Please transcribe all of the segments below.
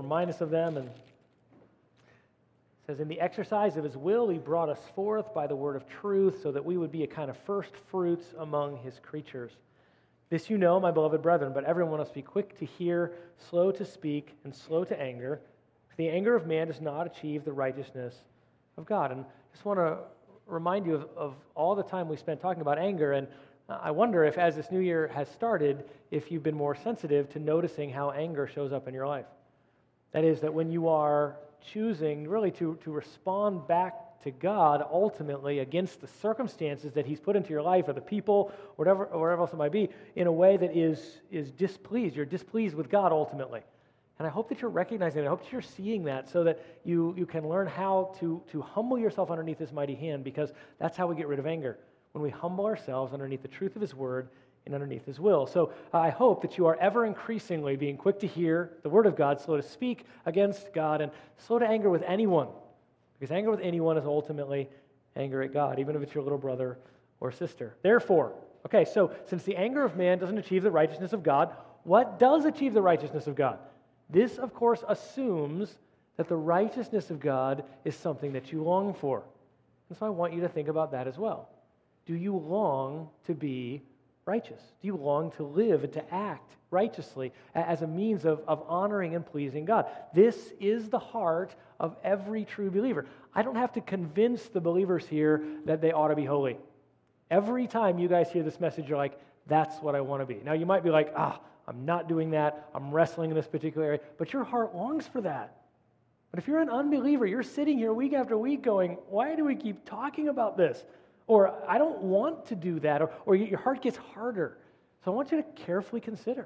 remind us of them. And it says, in the exercise of his will, he brought us forth by the word of truth so that we would be a kind of first fruits among his creatures. This you know, my beloved brethren, but everyone must be quick to hear, slow to speak, and slow to anger. For the anger of man does not achieve the righteousness of God. And I just want to remind you of all the time we spent talking about anger, and I wonder if, as this new year has started, if you've been more sensitive to noticing how anger shows up in your life. That is, that when you are choosing really to respond back to God ultimately against the circumstances that he's put into your life or the people, or whatever else it might be, in a way that is displeased. You're displeased with God ultimately. And I hope that you're recognizing that. I hope that you're seeing that so that you can learn how to humble yourself underneath his mighty hand, because that's how we get rid of anger, when we humble ourselves underneath the truth of his word and underneath his will. So I hope that you are ever increasingly being quick to hear the word of God, slow to speak against God, and slow to anger with anyone. Because anger with anyone is ultimately anger at God, even if it's your little brother or sister. Therefore, okay, so since the anger of man doesn't achieve the righteousness of God, what does achieve the righteousness of God? This, of course, assumes that the righteousness of God is something that you long for. And so I want you to think about that as well. Do you long to be righteous? Do you long to live and to act righteously as a means of honoring and pleasing God? This is the heart of every true believer. I don't have to convince the believers here that they ought to be holy. Every time you guys hear this message, you're like, that's what I want to be. Now you might be like, I'm not doing that. I'm wrestling in this particular area. But your heart longs for that. But if you're an unbeliever, you're sitting here week after week going, why do we keep talking about this? Or I don't want to do that. Or your heart gets harder. So I want you to carefully consider.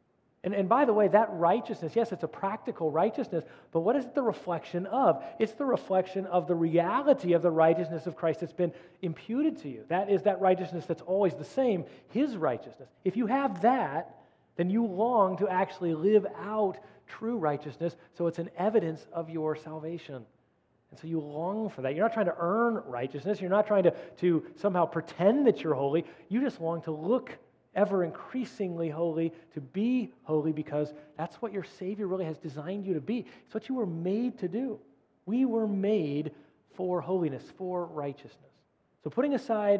And by the way, that righteousness, yes, it's a practical righteousness, but what is it the reflection of? It's the reflection of the reality of the righteousness of Christ that's been imputed to you. That is that righteousness that's always the same, his righteousness. If you have that, then you long to actually live out true righteousness, so it's an evidence of your salvation. And so you long for that. You're not trying to earn righteousness. You're not trying to somehow pretend that you're holy. You just long to look ever increasingly holy, to be holy, because that's what your Savior really has designed you to be. It's what you were made to do. We were made for holiness, for righteousness. So putting aside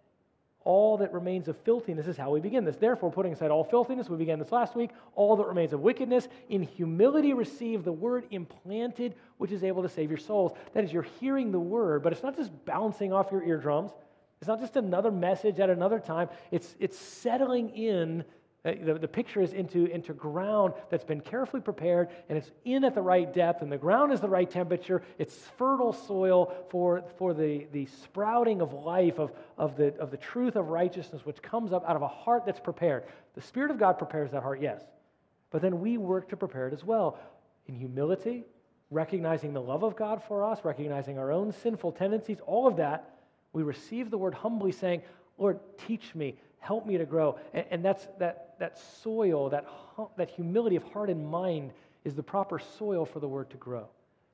all that remains of filthiness is how we begin this. Therefore, putting aside all filthiness, we began this last week, all that remains of wickedness, in humility receive the word implanted, which is able to save your souls. That is, you're hearing the word, but it's not just bouncing off your eardrums. It's not just another message at another time. It's settling in. The picture is into ground that's been carefully prepared, and it's in at the right depth, and the ground is the right temperature. It's fertile soil for the sprouting of life, of the truth of righteousness, which comes up out of a heart that's prepared. The Spirit of God prepares that heart, yes. But then we work to prepare it as well, in humility, recognizing the love of God for us, recognizing our own sinful tendencies, all of that. We receive the word humbly, saying, Lord, teach me, help me to grow. And that's that soil, that humility of heart and mind is the proper soil for the word to grow.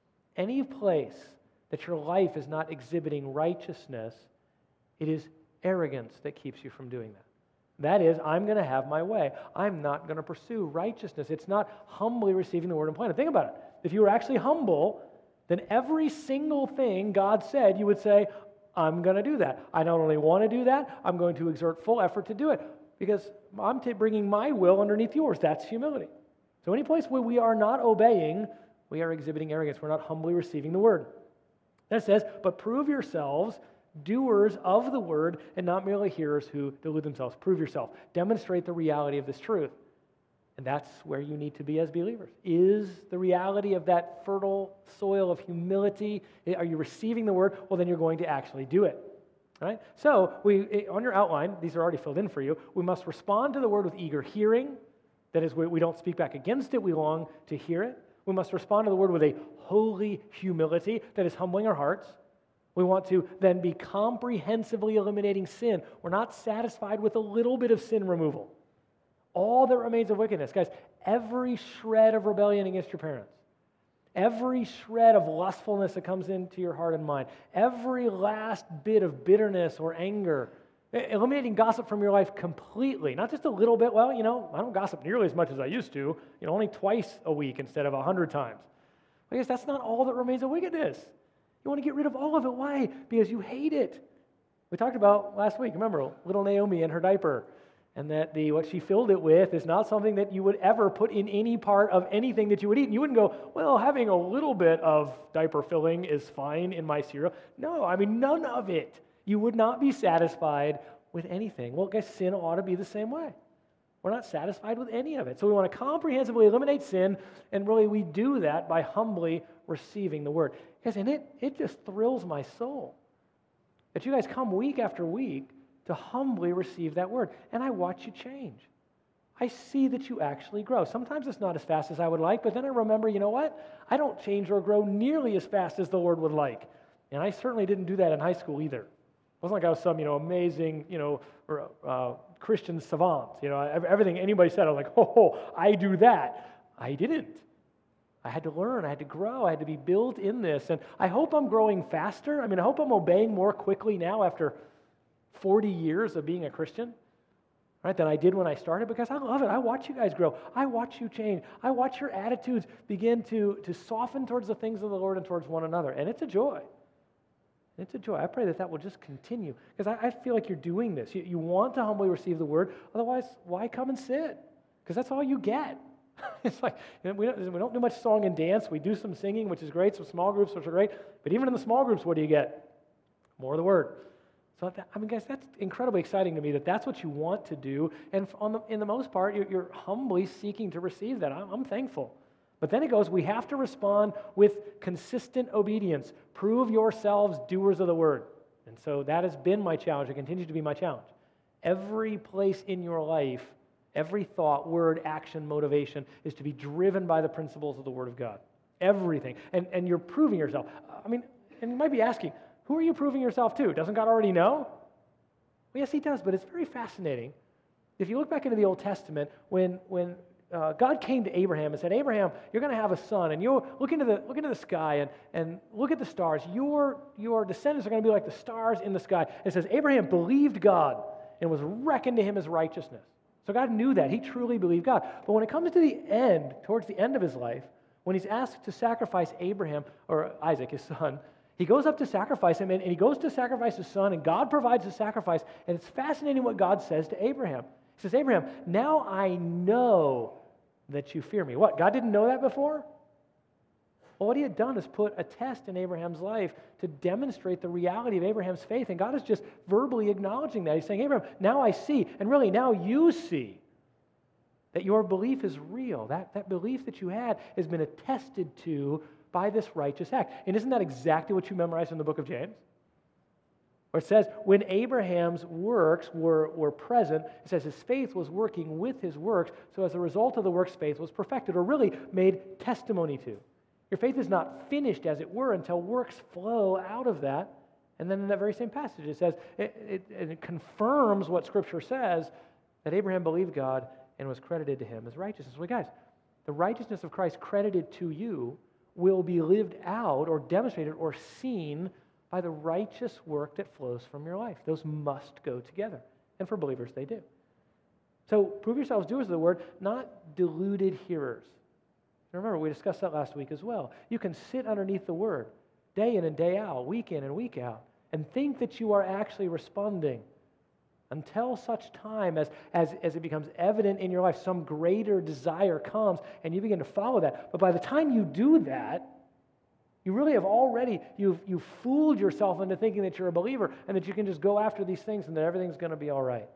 Any place that your life is not exhibiting righteousness, it is arrogance that keeps you from doing that. That is, I'm going to have my way. I'm not going to pursue righteousness. It's not humbly receiving the word and planted. Think about it. If you were actually humble, then every single thing God said, you would say, I'm going to do that. I not only want to do that, I'm going to exert full effort to do it because I'm bringing my will underneath yours. That's humility. So any place where we are not obeying, we are exhibiting arrogance. We're not humbly receiving the word. Then it says, but prove yourselves doers of the word and not merely hearers who delude themselves. Prove yourself. Demonstrate the reality of this truth. And that's where you need to be as believers. Is the reality of that fertile soil of humility, are you receiving the word? Well, then you're going to actually do it. All right? So, on your outline, these are already filled in for you, we must respond to the word with eager hearing. That is, we don't speak back against it, we long to hear it. We must respond to the word with a holy humility, that is humbling our hearts. We want to then be comprehensively eliminating sin. We're not satisfied with a little bit of sin removal. All that remains of wickedness. Guys, every shred of rebellion against your parents, every shred of lustfulness that comes into your heart and mind, every last bit of bitterness or anger, Eliminating gossip from your life completely, not just a little bit. Well, I don't gossip nearly as much as I used to, only twice a week instead of 100 times. I guess that's not all that remains of wickedness. You want to get rid of all of it. Why? Because you hate it. We talked about last week, remember, little Naomi and her diaper, and that what she filled it with is not something that you would ever put in any part of anything that you would eat. And you wouldn't go, well, having a little bit of diaper filling is fine in my cereal. No, none of it. You would not be satisfied with anything. Well, guys, sin ought to be the same way. We're not satisfied with any of it. So we want to comprehensively eliminate sin, and really we do that by humbly receiving the word. Guys, and it just thrills my soul that you guys come week after week to humbly receive that word. And I watch you change. I see that you actually grow. Sometimes it's not as fast as I would like, but then I remember, you know what? I don't change or grow nearly as fast as the Lord would like. And I certainly didn't do that in high school either. It wasn't like I was some, amazing, Christian savant. Everything anybody said, I was like, oh, I do that. I didn't. I had to learn. I had to grow. I had to be built in this. And I hope I'm growing faster. I hope I'm obeying more quickly now after 40 years of being a Christian, right, than I did when I started, because I love it. I watch you guys grow. I watch you change. I watch your attitudes begin to soften towards the things of the Lord and towards one another. And it's a joy. It's a joy. I pray that will just continue, because I feel like you're doing this. You want to humbly receive the word. Otherwise, why come and sit? Because that's all you get. It's like, we don't do much song and dance. We do some singing, which is great, some small groups, which are great. But even in the small groups, what do you get? More of the word. So, guys, that's incredibly exciting to me that that's what you want to do. And in the most part, you're humbly seeking to receive that. I'm thankful. But then it goes, we have to respond with consistent obedience. Prove yourselves doers of the word. And so that has been my challenge. It continues to be my challenge. Every place in your life, every thought, word, action, motivation is to be driven by the principles of the Word of God. Everything. And you're proving yourself. And you might be asking, who are you proving yourself to? Doesn't God already know? Well, yes, He does, but it's very fascinating. If you look back into the Old Testament, when God came to Abraham and said, Abraham, you're going to have a son, and you look into the sky and look at the stars. Your descendants are going to be like the stars in the sky. It says, Abraham believed God and was reckoned to him as righteousness. So God knew that. He truly believed God. But when it comes to the end, towards the end of his life, when he's asked to sacrifice Abraham, or Isaac, his son, he goes up to sacrifice him, and he goes to sacrifice his son, and God provides the sacrifice. And it's fascinating what God says to Abraham. He says, Abraham, now I know that you fear me. What? God didn't know that before? Well, what he had done is put a test in Abraham's life to demonstrate the reality of Abraham's faith. And God is just verbally acknowledging that. He's saying, Abraham, now I see, and really now you see that your belief is real. That belief that you had has been attested to by this righteous act. And isn't that exactly what you memorized in the book of James? Where it says, when Abraham's works were present, it says his faith was working with his works, so as a result of the works, faith was perfected, or really made testimony to. Your faith is not finished, as it were, until works flow out of that. And then in that very same passage, it says, it confirms what Scripture says, that Abraham believed God and was credited to him as righteousness. Well, guys, the righteousness of Christ credited to you will be lived out or demonstrated or seen by the righteous work that flows from your life. Those must go together. And for believers, they do. So prove yourselves doers of the word, not deluded hearers. Remember, we discussed that last week as well. You can sit underneath the word day in and day out, week in and week out, and think that you are actually responding until such time as it becomes evident in your life, some greater desire comes and you begin to follow that. But by the time you do that, you really have already, you've fooled yourself into thinking that you're a believer and that you can just go after these things and that everything's going to be all right.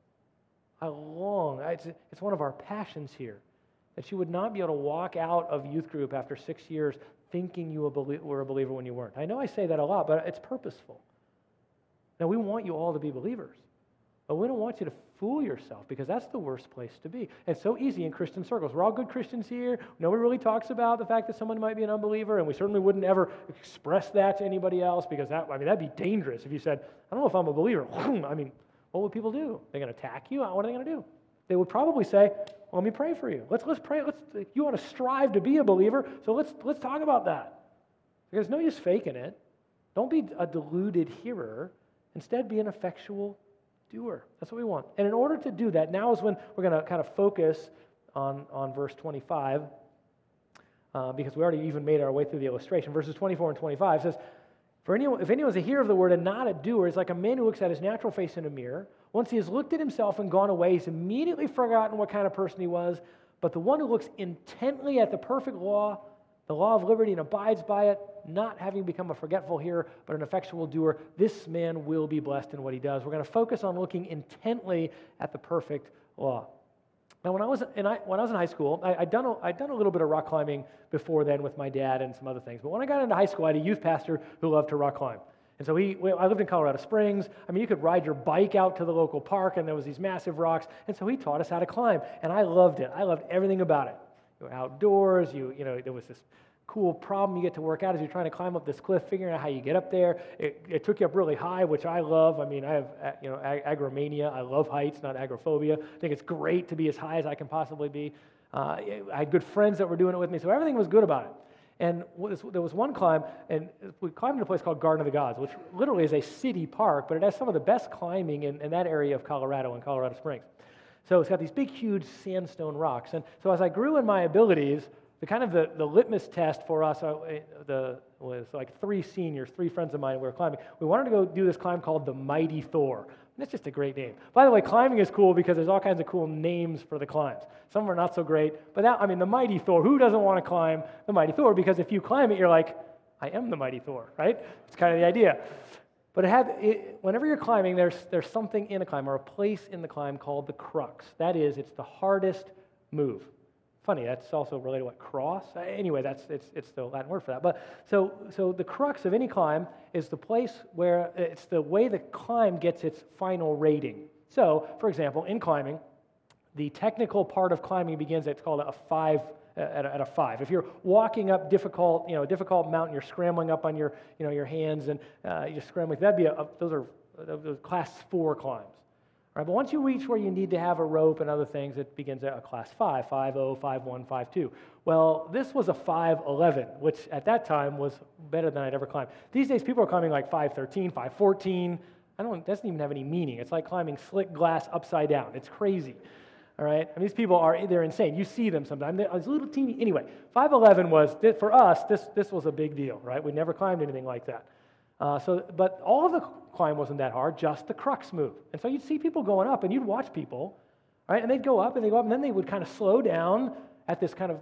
It's one of our passions here, that you would not be able to walk out of youth group after 6 years thinking you were a believer when you weren't. I know I say that a lot, but it's purposeful. Now, we want you all to be believers, but we don't want you to fool yourself, because that's the worst place to be. It's so easy in Christian circles. We're all good Christians here. Nobody really talks about the fact that someone might be an unbeliever, and we certainly wouldn't ever express that to anybody else, because that'd be dangerous if you said, I don't know if I'm a believer. What would people do? They're going to attack you? What are they going to do? They would probably say, well, let me pray for you. Let's pray. You want to strive to be a believer, so let's talk about that. There's no use faking it. Don't be a deluded hearer. Instead, be an effectual doer. That's what we want. And in order to do that, now is when we're going to kind of focus on verse 25, because we already even made our way through the illustration. Verses 24 and 25 says, if anyone's a hearer of the word and not a doer, is like a man who looks at his natural face in a mirror. Once he has looked at himself and gone away, he's immediately forgotten what kind of person he was. But the one who looks intently at the perfect law, the law of liberty, and abides by it, not having become a forgetful hearer, but an effectual doer, this man will be blessed in what he does. We're going to focus on looking intently at the perfect law. Now, when I was in high school, I'd done a little bit of rock climbing before then with my dad and some other things. But when I got into high school, I had a youth pastor who loved to rock climb. And so I lived in Colorado Springs. I mean, you could ride your bike out to the local park, and there was these massive rocks. And so he taught us how to climb, and I loved it. I loved everything about it. You were outdoors. You know, there was this cool problem you get to work out as you're trying to climb up this cliff, figuring out how you get up there. It took you up really high, which I love. I mean, I have agromania. I love heights, not agoraphobia. I think it's great to be as high as I can possibly be. I had good friends that were doing it with me, so everything was good about it. And there was one climb, and we climbed in a place called Garden of the Gods, which literally is a city park, but it has some of the best climbing in that area of Colorado and Colorado Springs. So it's got these big, huge sandstone rocks. And so as I grew in my abilities, the litmus test for us was like three friends of mine were climbing. We wanted to go do this climb called the Mighty Thor. That's just a great name. By the way, climbing is cool because there's all kinds of cool names for the climbs. Some are not so great, but the Mighty Thor, who doesn't want to climb the Mighty Thor? Because if you climb it, you're like, I am the Mighty Thor, right? It's kind of the idea. But whenever you're climbing, there's something in a climb or a place in the climb called the crux. That is, it's the hardest move. Funny, that's also related to what, cross? Anyway, it's the Latin word for that. But so the crux of any climb is the place where it's the way the climb gets its final rating. So, for example, in climbing, the technical part of climbing begins at a 5. At a 5. If you're walking up difficult mountain, you're scrambling up on your hands and you're scrambling. Those are class 4 climbs. All right, but once you reach where you need to have a rope and other things, it begins at a class 5, 5.0, 5.1, 5.2. Well, this was a 5.11, which at that time was better than I'd ever climbed. These days, people are climbing like 5.13, 5.14. It doesn't even have any meaning. It's like climbing slick glass upside down. It's crazy. All right, these people they're insane. You see them sometimes. They're little teeny. Anyway, 5.11 was for us. This was a big deal, right? We never climbed anything like that. But all of the climb wasn't that hard, just the crux move. And so you'd see people going up, and you'd watch people, right? And they'd go up, and then they would kind of slow down at this kind of,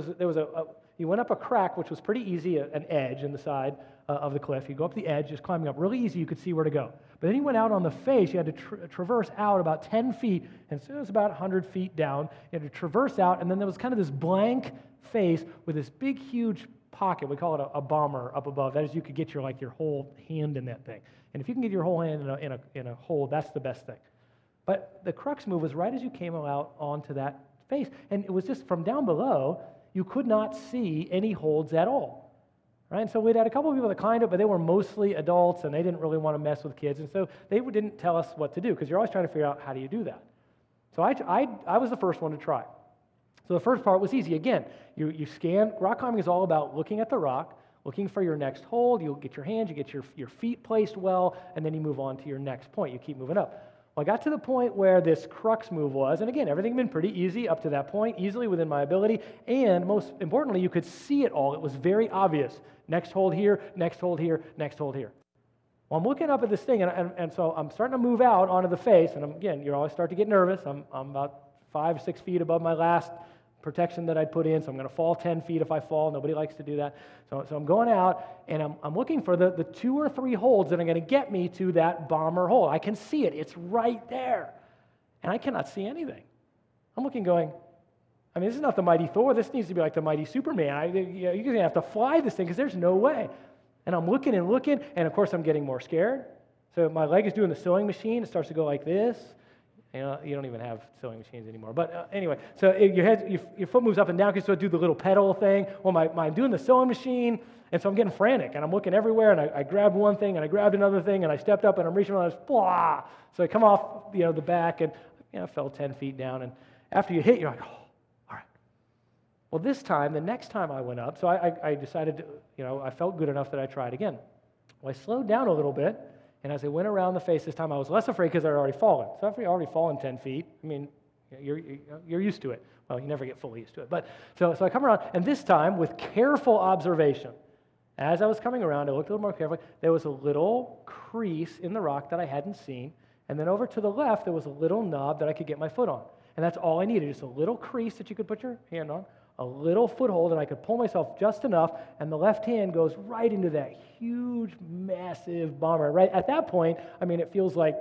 you went up a crack, which was pretty easy, an edge in the side of the cliff. You go up the edge, just climbing up, really easy, you could see where to go. But then you went out on the face, you had to traverse out about 10 feet, and so it was about 100 feet down. You had to traverse out, and then there was kind of this blank face with this big, huge pocket. We call it a bomber up above. That is, you could get your whole hand in that thing. And if you can get your whole hand in a hole, that's the best thing. But the crux move was right as you came out onto that face. And it was just from down below, you could not see any holds at all. Right? And so we'd had a couple of people that climbed it, but they were mostly adults, and they didn't really want to mess with kids. And so they didn't tell us what to do, because you're always trying to figure out, how do you do that? So I was the first one to try. So the first part was easy. Again, you scan. Rock climbing is all about looking at the rock, looking for your next hold. You'll get your hands, you get your feet placed well, and then you move on to your next point. You keep moving up. Well, I got to the point where this crux move was, and again, everything had been pretty easy up to that point, easily within my ability, and most importantly, you could see it all. It was very obvious. Next hold here, next hold here, next hold here. Well, I'm looking up at this thing, and so I'm starting to move out onto the face, and again, you always start to get nervous. I'm about 5 or 6 feet above my last protection that I'd put in, so I'm going to fall 10 feet if I fall. Nobody likes to do that. So I'm going out, and I'm looking for the 2 or 3 holds that are going to get me to that bomber hole. I can see it. It's right there. And I cannot see anything. I'm looking going, this is not the Mighty Thor. This needs to be like the Mighty Superman. You're going to have to fly this thing because there's no way. And I'm looking, and of course I'm getting more scared. So my leg is doing the sewing machine. It starts to go like this. You don't even have sewing machines anymore. But anyway, so your foot moves up and down because you do the little pedal thing. Well, I'm doing the sewing machine, and so I'm getting frantic, and I'm looking everywhere, and I grabbed one thing, and I grabbed another thing, and I stepped up, and I'm reaching around, and blah! So I come off the back, and I fell 10 feet down, and after you hit, you're like, oh, all right. Well, the next time I went up, so I decided to, I felt good enough that I tried again. Well, I slowed down a little bit, And as I went around the face this time, I was less afraid because I'd already fallen. So I've already fallen 10 feet. I mean, you're used to it. Well, you never get fully used to it. But so I come around, and this time, with careful observation, as I was coming around, I looked a little more carefully. There was a little crease in the rock that I hadn't seen. And then over to the left, there was a little knob that I could get my foot on. And that's all I needed, just a little crease that you could put your hand on, a little foothold, and I could pull myself just enough, and the left hand goes right into that huge, massive bomber. Right at that point, I mean, it feels like,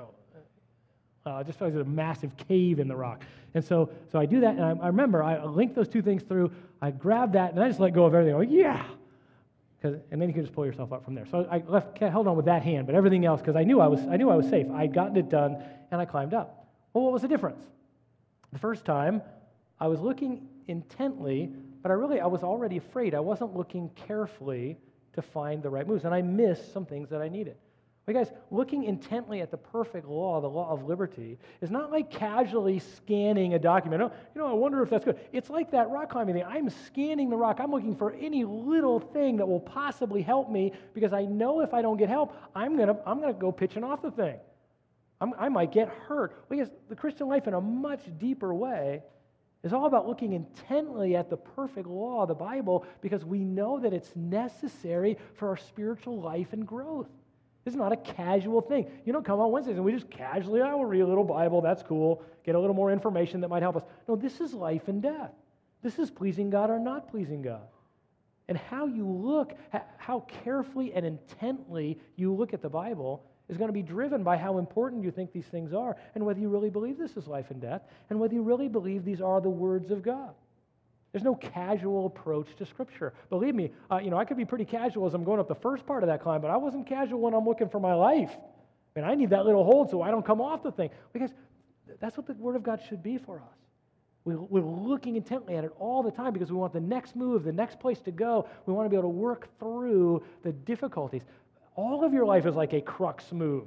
it just feels like a massive cave in the rock. And so I do that, and I remember I linked those two things through. I grabbed that, and I just let go of everything. I'm like, yeah! And then you can just pull yourself up from there. So I held on with that hand, but everything else, because I knew I was safe. I'd gotten it done, and I climbed up. Well, what was the difference? The first time, I was looking intently, but I was already afraid. I wasn't looking carefully to find the right moves, and I missed some things that I needed. But guys, looking intently at the perfect law, the law of liberty, is not like casually scanning a document. I wonder if that's good. It's like that rock climbing thing. I'm scanning the rock. I'm looking for any little thing that will possibly help me, because I know if I don't get help, I'm gonna go pitching off the thing. I might get hurt. Because the Christian life, in a much deeper way, is all about looking intently at the perfect law of the Bible, because we know that it's necessary for our spiritual life and growth. This is not a casual thing. You don't come on Wednesdays and we just casually, I will read a little Bible, that's cool, get a little more information that might help us. No, this is life and death. This is pleasing God or not pleasing God. And how you look, how carefully and intently you look at the Bible is going to be driven by how important you think these things are, and whether you really believe this is life and death, and whether you really believe these are the words of God. There's no casual approach to Scripture. Believe me, I could be pretty casual as I'm going up the first part of that climb, but I wasn't casual when I'm looking for my life. And I need that little hold so I don't come off the thing. Because that's what the Word of God should be for us. We're looking intently at it all the time because we want the next move, the next place to go. We want to be able to work through the difficulties. All of your life is like a crux move.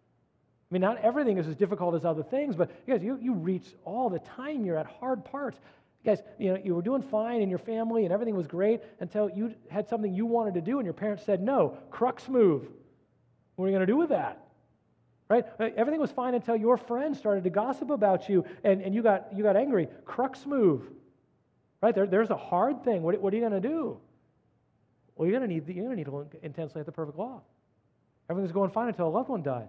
I mean, not everything is as difficult as other things, but guys, you reach all the time. You're at hard parts. Guys, you were doing fine in your family and everything was great until you had something you wanted to do and your parents said no. Crux move. What are you going to do with that? Right? Everything was fine until your friends started to gossip about you and you got angry. Crux move. Right? There's a hard thing. What are you going to do? Well, you're going to need to look intensely at the perfect law. Everything's going fine until a loved one died.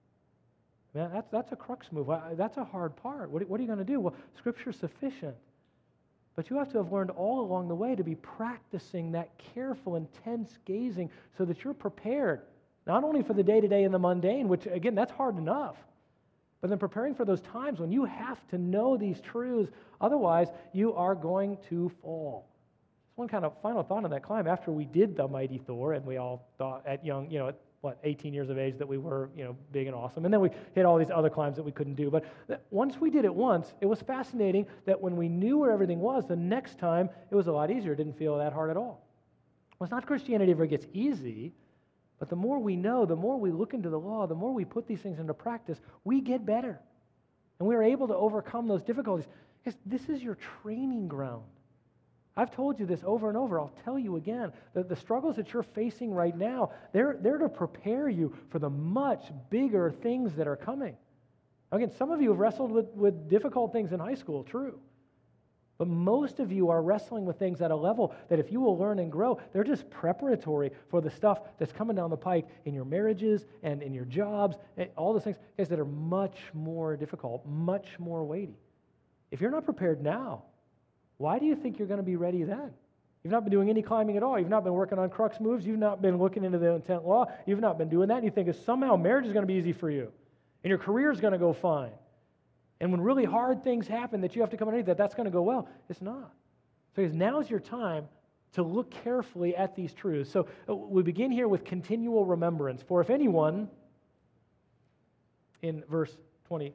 Man, that's a crux move. That's a hard part. What are you going to do? Well, Scripture's sufficient. But you have to have learned all along the way to be practicing that careful, intense gazing so that you're prepared, not only for the day-to-day and the mundane, which, again, that's hard enough, but then preparing for those times when you have to know these truths. Otherwise, you are going to fall. One kind of final thought on that climb. After we did the Mighty Thor, and we all thought at 18 years of age that we were, big and awesome. And then we hit all these other climbs that we couldn't do. But once we did it once, it was fascinating that when we knew where everything was, the next time it was a lot easier. It didn't feel that hard at all. Well, it's not Christianity ever gets easy, but the more we know, the more we look into the law, the more we put these things into practice, we get better. And we are able to overcome those difficulties. Because this is your training ground. I've told you this over and over. I'll tell you again. The struggles that you're facing right now, they're to prepare you for the much bigger things that are coming. Again, some of you have wrestled with difficult things in high school, true. But most of you are wrestling with things at a level that if you will learn and grow, they're just preparatory for the stuff that's coming down the pike in your marriages and in your jobs, and all those things, guys, that are much more difficult, much more weighty. If you're not prepared now, why do you think you're going to be ready then? You've not been doing any climbing at all. You've not been working on crux moves. You've not been looking into the intent law. You've not been doing that. And you think somehow marriage is going to be easy for you. And your career is going to go fine. And when really hard things happen that you have to come underneath that's going to go well. It's not. So now's your time to look carefully at these truths. So we begin here with continual remembrance. For if anyone, in verse 23,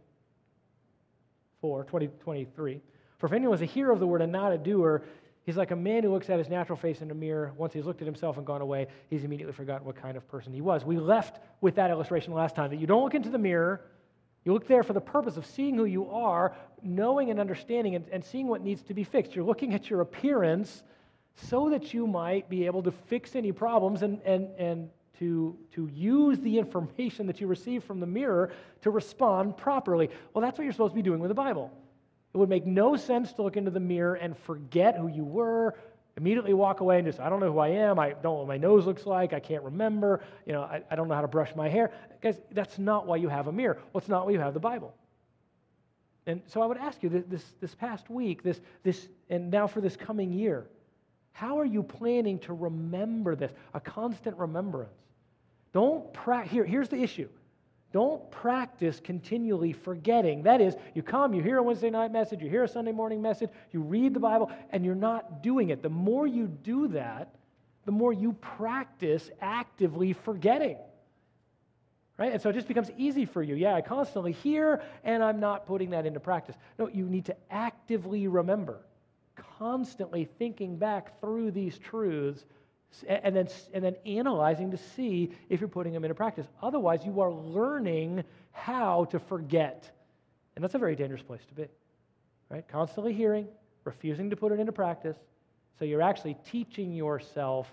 for if anyone is a hearer of the word and not a doer, he's like a man who looks at his natural face in a mirror. Once he's looked at himself and gone away, he's immediately forgotten what kind of person he was. We left with that illustration last time, that you don't look into the mirror. You look there for the purpose of seeing who you are, knowing and understanding and seeing what needs to be fixed. You're looking at your appearance so that you might be able to fix any problems and to use the information that you receive from the mirror to respond properly. Well, that's what you're supposed to be doing with the Bible. It would make no sense to look into the mirror and forget who you were, immediately walk away and just, I don't know who I am, I don't know what my nose looks like, I can't remember, I don't know how to brush my hair. Guys, that's not why you have a mirror. Well, it's not why you have the Bible. And so I would ask you this past week, this and now for this coming year, how are you planning to remember this? A constant remembrance. Here's the issue. Don't practice continually forgetting. That is, you come, you hear a Wednesday night message, you hear a Sunday morning message, you read the Bible, and you're not doing it. The more you do that, the more you practice actively forgetting. Right? And so it just becomes easy for you. Yeah, I constantly hear, and I'm not putting that into practice. No, you need to actively remember, constantly thinking back through these truths, and then analyzing to see if you're putting them into practice. Otherwise, you are learning how to forget. And that's a very dangerous place to be. Right? Constantly hearing, refusing to put it into practice. So you're actually teaching yourself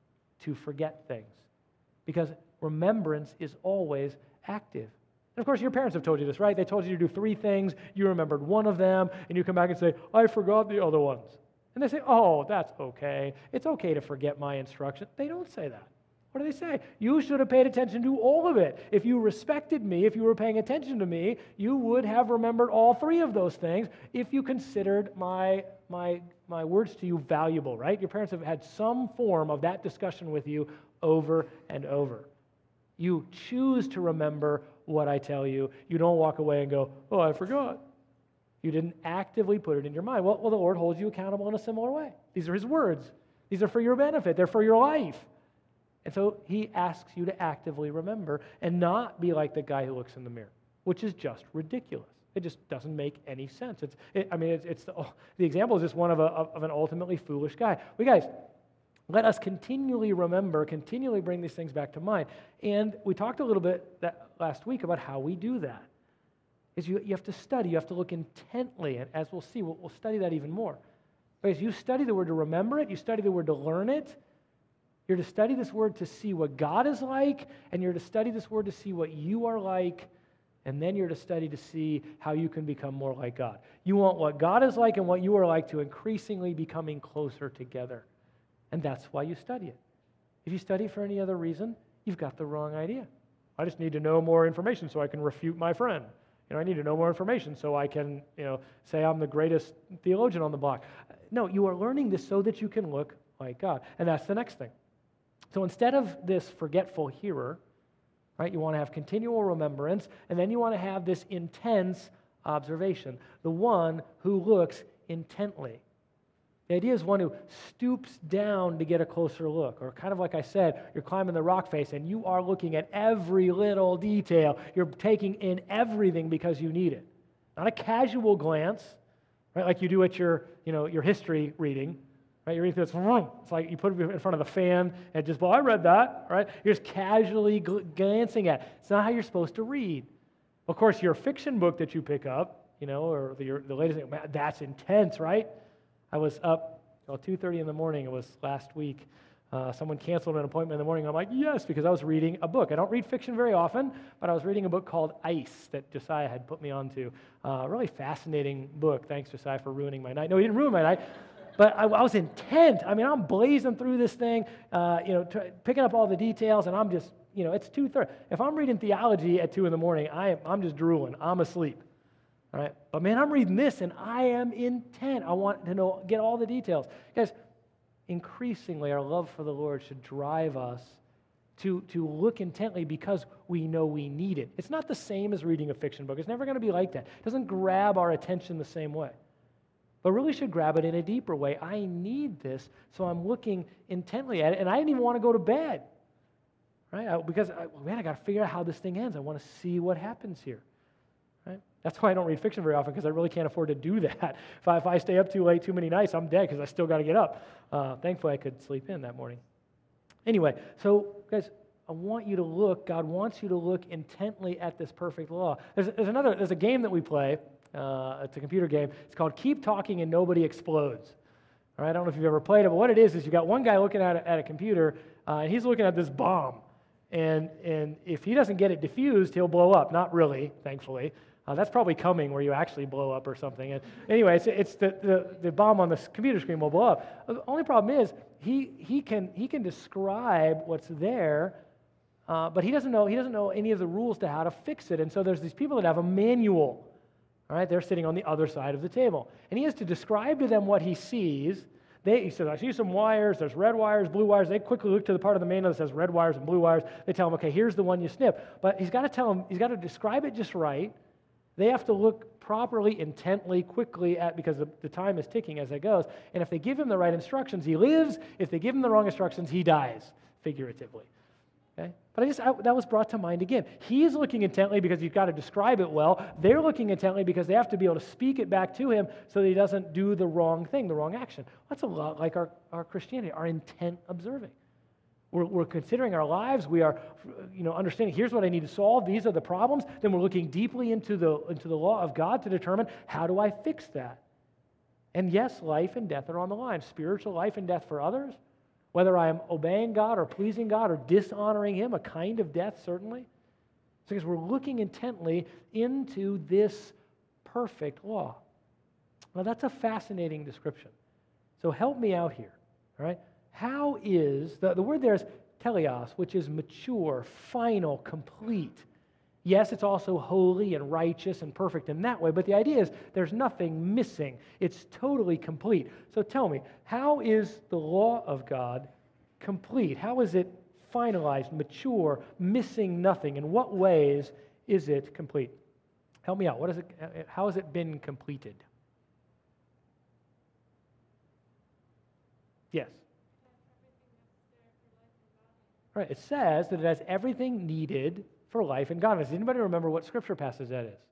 to forget things. Because remembrance is always active. And of course, your parents have told you this, right? They told you to do 3 things. You remembered one of them, and you come back and say, I forgot the other ones. And they say, oh, that's okay. It's okay to forget my instruction. They don't say that. What do they say? You should have paid attention to all of it. If you respected me, if you were paying attention to me, you would have remembered all 3 of those things if you considered my words to you valuable, right? Your parents have had some form of that discussion with you over and over. You choose to remember what I tell you. You don't walk away and go, oh, I forgot. You didn't actively put it in your mind. Well, the Lord holds you accountable in a similar way. These are His words. These are for your benefit. They're for your life. And so He asks you to actively remember and not be like the guy who looks in the mirror, which is just ridiculous. It just doesn't make any sense. The example is just one of an ultimately foolish guy. Well, guys, let us continually remember, continually bring these things back to mind. And we talked a little bit last week about how we do that. Is you have to study, you have to look intently, and as we'll see, we'll study that even more. Because you study the word to remember it, you study the word to learn it, you're to study this word to see what God is like, and you're to study this word to see what you are like, and then you're to study to see how you can become more like God. You want what God is like and what you are like to increasingly becoming closer together. And that's why you study it. If you study for any other reason, you've got the wrong idea. I just need to know more information so I can refute my friend. I need to know more information so I can, say I'm the greatest theologian on the block. No, you are learning this so that you can look like God. And that's the next thing. So instead of this forgetful hearer, right, you want to have continual remembrance, and then you want to have this intense observation, the one who looks intently. The idea is one who stoops down to get a closer look. Or kind of like I said, you're climbing the rock face and you are looking at every little detail. You're taking in everything because you need it. Not a casual glance, right, like you do at your history reading. Right? You're reading through it, it's like you put it in front of the fan and just, I read that, right? You're just casually glancing at it. It's not how you're supposed to read. Of course, your fiction book that you pick up, or the latest thing, that's intense, right? I was up 2:30 in the morning. It was last week. Someone canceled an appointment in the morning. I'm like, yes, because I was reading a book. I don't read fiction very often, but I was reading a book called Ice that Josiah had put me onto. A really fascinating book. Thanks, Josiah, for ruining my night. No, he didn't ruin my night, but I was intent. I'm blazing through this thing, picking up all the details, and I'm just, it's 2:30. If I'm reading theology at 2 in the morning, I'm just drooling. I'm asleep. All right? But man, I'm reading this and I am intent. I want to get all the details. Guys, increasingly our love for the Lord should drive us to look intently because we know we need it. It's not the same as reading a fiction book. It's never going to be like that. It doesn't grab our attention the same way. But really should grab it in a deeper way. I need this, so I'm looking intently at it, and I didn't even want to go to bed. Right? I got to figure out how this thing ends. I want to see what happens here. Right? That's why I don't read fiction very often, because I really can't afford to do that. If I stay up too late too many nights, I'm dead because I still got to get up. Thankfully, I could sleep in that morning. Anyway, so guys, I want you to look. God wants you to look intently at this perfect law. There's a game that we play. It's a computer game. It's called Keep Talking and Nobody Explodes. All right, I don't know if you've ever played it, but what it is you've got one guy looking at a computer, and he's looking at this bomb. And if he doesn't get it diffused, he'll blow up. Not really, thankfully. That's probably coming where you actually blow up or something. And anyway, it's the bomb on the computer screen will blow up. The only problem is he can describe what's there, but he doesn't know any of the rules to how to fix it. And so there's these people that have a manual. All right, they're sitting on the other side of the table, and he has to describe to them what he sees. He says, I see some wires, there's red wires, blue wires. They quickly look to the part of the manual that says red wires and blue wires. They tell him, okay, here's the one you snip. But he's got to tell him, he's got to describe it just right. They have to look properly, intently, quickly at, because the time is ticking as it goes. And if they give him the right instructions, he lives. If they give him the wrong instructions, he dies, figuratively. Okay? But that was brought to mind again. He's looking intently because you've got to describe it well. They're looking intently because they have to be able to speak it back to him so that he doesn't do the wrong thing, the wrong action. That's a lot like our Christianity, our intent observing. We're considering our lives. We are, understanding, here's what I need to solve. These are the problems. Then we're looking deeply into the law of God to determine, how do I fix that? And yes, life and death are on the line. Spiritual life and death for others. Whether I am obeying God or pleasing God or dishonoring Him, a kind of death, certainly. It's because we're looking intently into this perfect law. Now, that's a fascinating description. So help me out here, all right? How is, the word there is teleos, which is mature, final, complete. Yes, it's also holy and righteous and perfect in that way, but the idea is there's nothing missing. It's totally complete. So tell me, how is the law of God complete? How is it finalized, mature, missing nothing? In what ways is it complete? Help me out. How has it been completed? Yes. Right. It says that it has everything needed for life and godliness. Does anybody remember what scripture passage that is?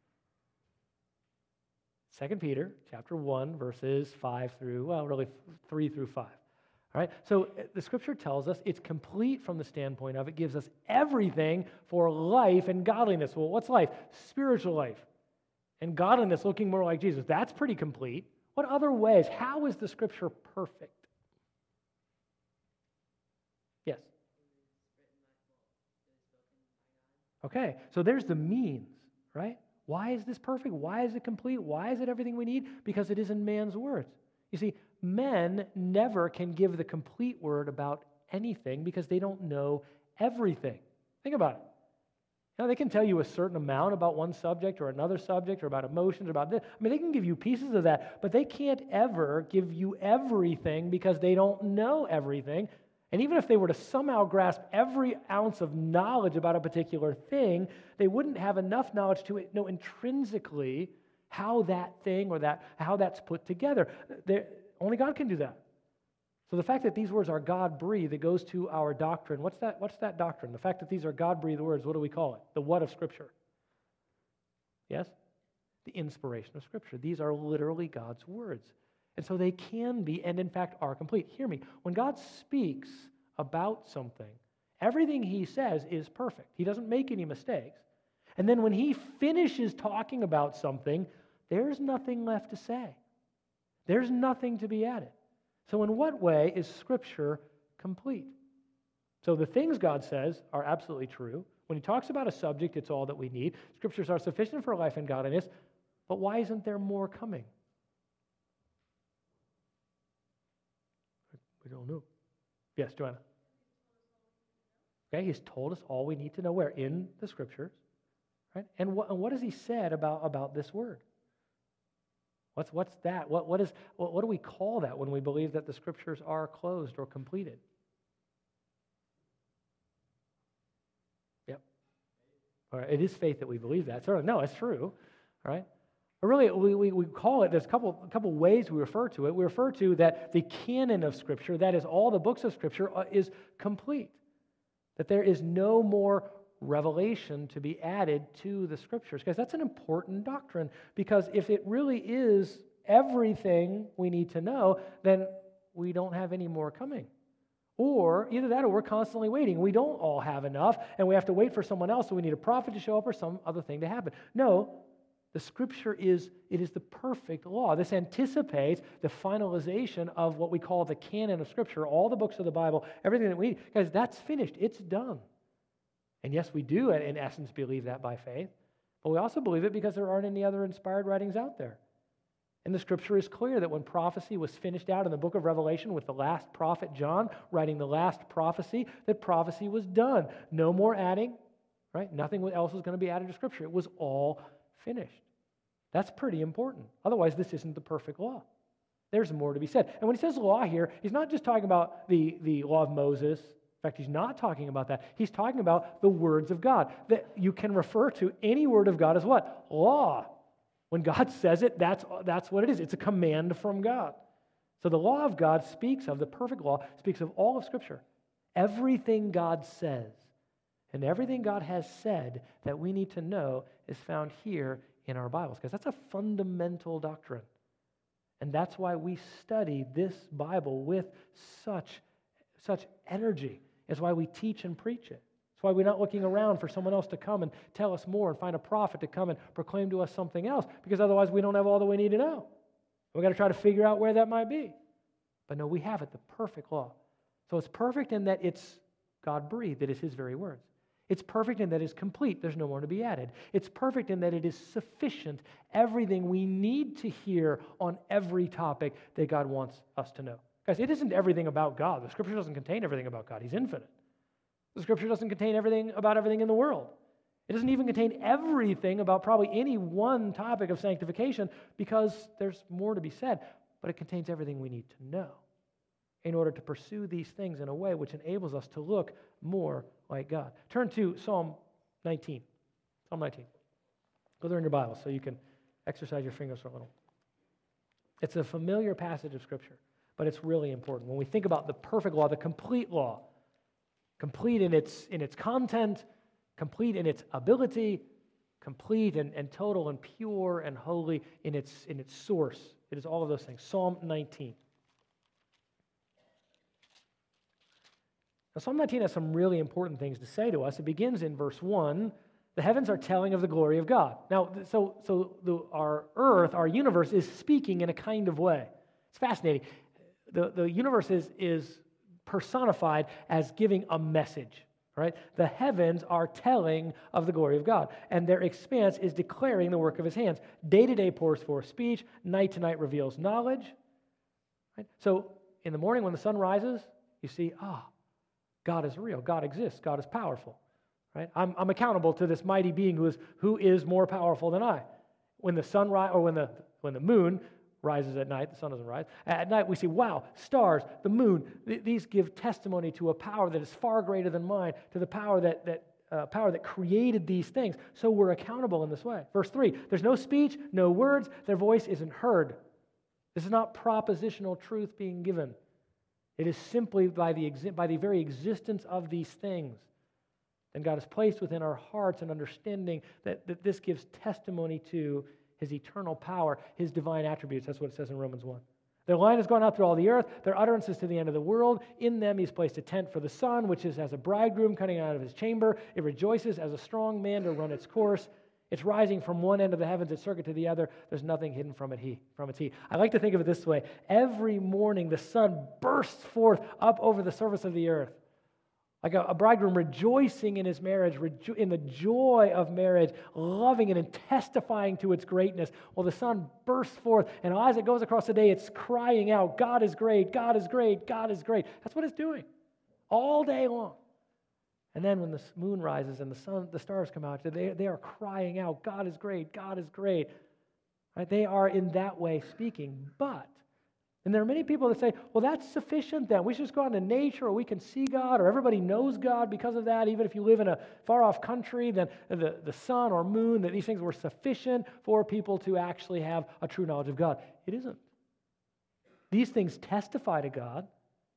2 Peter chapter 1, verses 3 through 5. All right? So the scripture tells us it's complete from the standpoint of it gives us everything for life and godliness. Well, what's life? Spiritual life. And godliness, looking more like Jesus. That's pretty complete. What other ways? How is the scripture perfect? Yes. Okay, so there's the means, right? Why is this perfect? Why is it complete? Why is it everything we need? Because it is in man's words. You see, men never can give the complete word about anything because they don't know everything. Think about it. They can tell you a certain amount about one subject or another subject or about emotions or about this. I mean, they can give you pieces of that, but they can't ever give you everything because they don't know everything. And even if they were to somehow grasp every ounce of knowledge about a particular thing, they wouldn't have enough knowledge to know intrinsically how that thing or how that's put together. Only God can do that. So the fact that these words are God-breathed, it goes to our doctrine. What's that doctrine? The fact that these are God-breathed words, what do we call it? The what of Scripture? Yes? The inspiration of Scripture. These are literally God's words. And so they can be, and in fact are complete. Hear me. When God speaks about something, everything He says is perfect. He doesn't make any mistakes. And then when He finishes talking about something, there's nothing left to say. There's nothing to be added. So in what way is Scripture complete? So the things God says are absolutely true. When He talks about a subject, it's all that we need. Scriptures are sufficient for life and godliness. But why isn't there more coming? We don't know. Yes, Joanna. Okay, He's told us all we need to know. Where? In the Scriptures. Right? And what has He said about this word? What's that? What do we call that when we believe that the Scriptures are closed or completed? Yep. All right. It is faith that we believe that. Certainly, no, it's true. All right. But really, we call it, there's a couple ways we refer to it. We refer to that the canon of Scripture, that is all the books of Scripture, is complete. That there is no more revelation to be added to the Scriptures. Guys, that's an important doctrine, because if it really is everything we need to know, then we don't have any more coming. Or either that or we're constantly waiting. We don't all have enough, and we have to wait for someone else, so we need a prophet to show up or some other thing to happen. No. The Scripture is the perfect law. This anticipates the finalization of what we call the canon of Scripture, all the books of the Bible, everything that we need. Guys, that's finished. It's done. And yes, we do, in essence, believe that by faith. But we also believe it because there aren't any other inspired writings out there. And the Scripture is clear that when prophecy was finished out in the book of Revelation with the last prophet John writing the last prophecy, that prophecy was done. No more adding, right? Nothing else was going to be added to Scripture. It was all finished. That's pretty important. Otherwise, this isn't the perfect law. There's more to be said. And when he says law here, he's not just talking about the law of Moses. In fact, he's not talking about that. He's talking about the words of God. That you can refer to any word of God as what? Law. When God says it, that's what it is. It's a command from God. So the law of God speaks of, the perfect law, speaks of all of Scripture. Everything God says and everything God has said that we need to know is found here in our Bibles, because that's a fundamental doctrine. And that's why we study this Bible with such energy. It's why we teach and preach it. It's why we're not looking around for someone else to come and tell us more and find a prophet to come and proclaim to us something else, because otherwise we don't have all that we need to know. We've got to try to figure out where that might be. But no, we have it, the perfect law. So it's perfect in that it's God-breathed, it is His very words. It's perfect in that it's complete, there's no more to be added. It's perfect in that it is sufficient, everything we need to hear on every topic that God wants us to know. Guys, it isn't everything about God. The Scripture doesn't contain everything about God. He's infinite. The Scripture doesn't contain everything about everything in the world. It doesn't even contain everything about probably any one topic of sanctification, because there's more to be said, but it contains everything we need to know in order to pursue these things in a way which enables us to look more like God. Turn to Psalm 19. Psalm 19. Go there in your Bible so you can exercise your fingers a little. It's a familiar passage of Scripture, but it's really important. When we think about the perfect law, the complete law, complete in its content, complete in its ability, complete and total and pure and holy in its source. It is all of those things. Psalm 19. Now, Psalm 19 has some really important things to say to us. It begins in verse 1. The heavens are telling of the glory of God. Now, our earth, our universe, is speaking in a kind of way. It's fascinating. The universe is personified as giving a message, right? The heavens are telling of the glory of God, and their expanse is declaring the work of His hands. Day to day pours forth speech, night to night reveals knowledge. Right? So in the morning when the sun rises, you see, God is real, God exists, God is powerful. Right? I'm accountable to this mighty being who is more powerful than I. When the sun when the moon rises at night, the sun doesn't rise. At night we see, wow, stars, the moon. These give testimony to a power that is far greater than mine, to the power that created these things. So we're accountable in this way. Verse 3, there's no speech, no words, their voice isn't heard. This is not propositional truth being given. It is simply by the very existence of these things. And God has placed within our hearts an understanding that this gives testimony to His eternal power, His divine attributes. That's what it says in Romans 1. Their line has gone out through all the earth. Their utterance is to the end of the world. In them He's placed a tent for the sun, which is as a bridegroom coming out of his chamber. It rejoices as a strong man to run its course. It's rising from one end of the heavens, its circuit to the other. There's nothing hidden from its heat. I like to think of it this way. Every morning the sun bursts forth up over the surface of the earth. Like a bridegroom rejoicing in his marriage, in the joy of marriage, loving it and testifying to its greatness. Well, the sun bursts forth, and as it goes across the day, it's crying out, God is great, God is great, God is great. That's what it's doing all day long. And then when the moon rises and the stars come out, they are crying out, God is great, God is great. Right? They are in that way speaking. And there are many people that say, well, that's sufficient then. We should just go out into nature, or we can see God, or everybody knows God because of that. Even if you live in a far-off country, then the sun or moon, that these things were sufficient for people to actually have a true knowledge of God. It isn't. These things testify to God.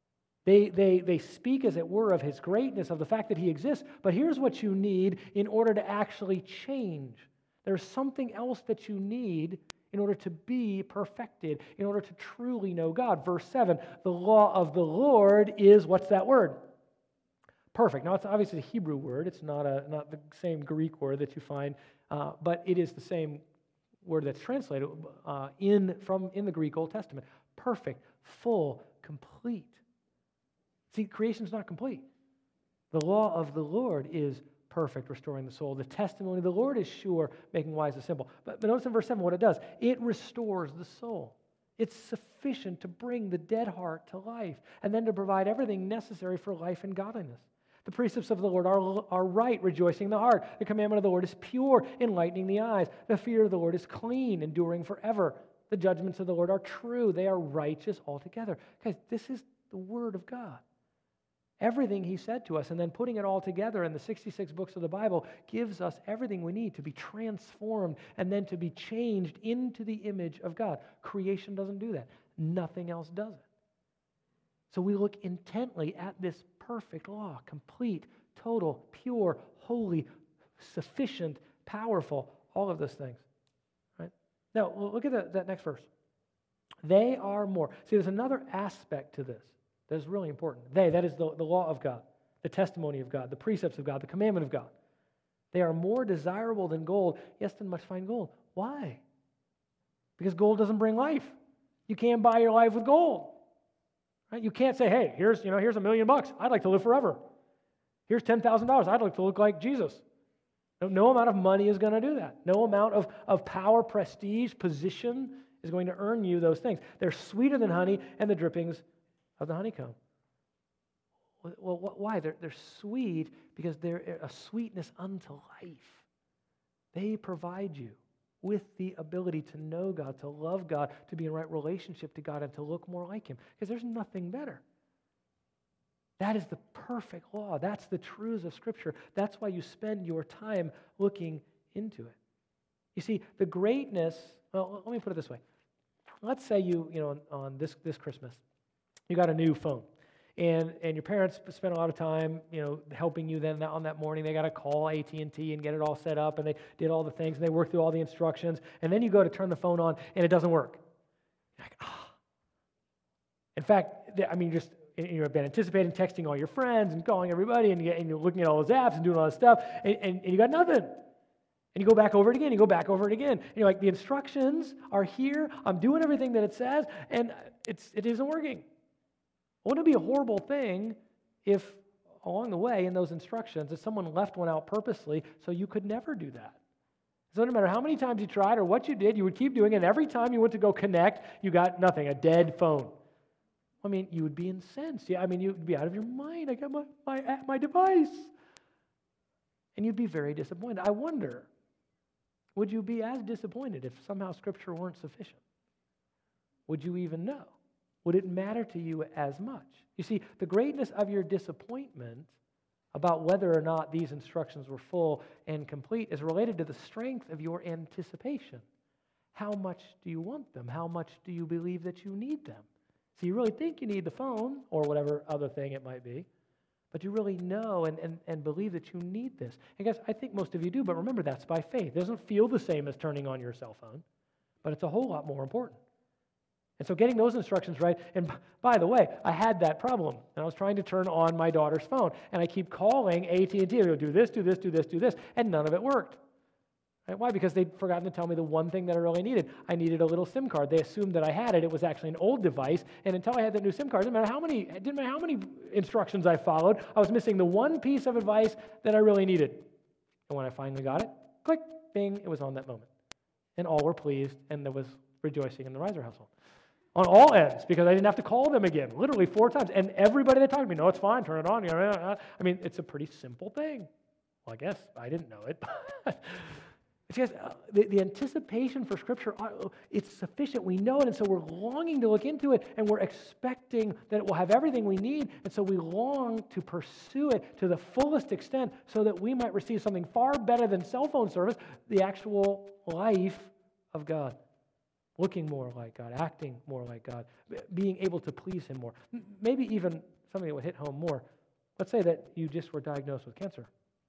They speak, as it were, of His greatness, of the fact that He exists. But here's what you need in order to actually change. There's something else that you need in order to be perfected, in order to truly know God. Verse 7, the law of the Lord is, what's that word? Perfect. Now, it's obviously a Hebrew word. It's not the same Greek word that you find, but it is the same word that's translated in the Greek Old Testament. Perfect, full, complete. See, creation's not complete. The law of the Lord is perfect, restoring the soul. The testimony of the Lord is sure, making wise the simple. But notice in verse 7 what it does. It restores the soul. It's sufficient to bring the dead heart to life and then to provide everything necessary for life and godliness. The precepts of the Lord are right, rejoicing the heart. The commandment of the Lord is pure, enlightening the eyes. The fear of the Lord is clean, enduring forever. The judgments of the Lord are true. They are righteous altogether. Guys, this is the Word of God. Everything He said to us, and then putting it all together in the 66 books of the Bible gives us everything we need to be transformed and then to be changed into the image of God. Creation doesn't do that. Nothing else does it. So we look intently at this perfect law, complete, total, pure, holy, sufficient, powerful, all of those things. Right? Now, look at that next verse. They are more. See, there's another aspect to this that is really important. That is the law of God, the testimony of God, the precepts of God, the commandment of God. They are more desirable than gold, yes, than much fine gold. Why? Because gold doesn't bring life. You can't buy your life with gold. Right? You can't say, hey, here's $1 million. I'd like to live forever. Here's $10,000. I'd like to look like Jesus. No amount of money is going to do that. No amount of power, prestige, position is going to earn you those things. They're sweeter than honey and the drippings of the honeycomb. Well, why? They're sweet because they're a sweetness unto life. They provide you with the ability to know God, to love God, to be in right relationship to God, and to look more like Him. Because there's nothing better. That is the perfect law. That's the truths of Scripture. That's why you spend your time looking into it. You see, the greatness, well, let me put it this way. Let's say on this Christmas, you got a new phone. And your parents spent a lot of time, helping you then on that morning. They got to call AT&T and get it all set up, and they did all the things, and they worked through all the instructions. And then you go to turn the phone on, and it doesn't work. You're like, In fact, you've been anticipating texting all your friends and calling everybody, and you're looking at all those apps and doing all this stuff, and you got nothing. And you go back over it again, you go back over it again. And you're like, the instructions are here, I'm doing everything that it says, and it isn't working. Wouldn't it be a horrible thing if along the way in those instructions that someone left one out purposely so you could never do that? So no matter how many times you tried or what you did, you would keep doing it, and every time you went to go connect, you got nothing, a dead phone. You would be incensed. You'd be out of your mind. I got my device. And you'd be very disappointed. I wonder, would you be as disappointed if somehow Scripture weren't sufficient? Would you even know? Would it matter to you as much? You see, the greatness of your disappointment about whether or not these instructions were full and complete is related to the strength of your anticipation. How much do you want them? How much do you believe that you need them? So you really think you need the phone or whatever other thing it might be, but you really know and believe that you need this. And guys, I think most of you do, but remember that's by faith. It doesn't feel the same as turning on your cell phone, but it's a whole lot more important. And so getting those instructions right, and by the way, I had that problem, and I was trying to turn on my daughter's phone, and I keep calling AT&T, they go, do this, do this, do this, do this, and none of it worked. Right? Why? Because they'd forgotten to tell me the one thing that I really needed. I needed a little SIM card. They assumed that I had it. It was actually an old device, and until I had that new SIM card, it didn't matter how many instructions I followed, I was missing the one piece of advice that I really needed. And when I finally got it, click, bing, it was on that moment. And all were pleased, and there was rejoicing in the Reiser household. On all ends, because I didn't have to call them again, literally 4 times. And everybody that talked to me, no, it's fine, turn it on. It's a pretty simple thing. Well, I guess I didn't know it. Because the anticipation for Scripture, it's sufficient. We know it, and so we're longing to look into it, and we're expecting that it will have everything we need, and so we long to pursue it to the fullest extent so that we might receive something far better than cell phone service, the actual life of God. Looking more like God, acting more like God, being able to please Him more. Maybe even something that would hit home more. Let's say that you just were diagnosed with cancer.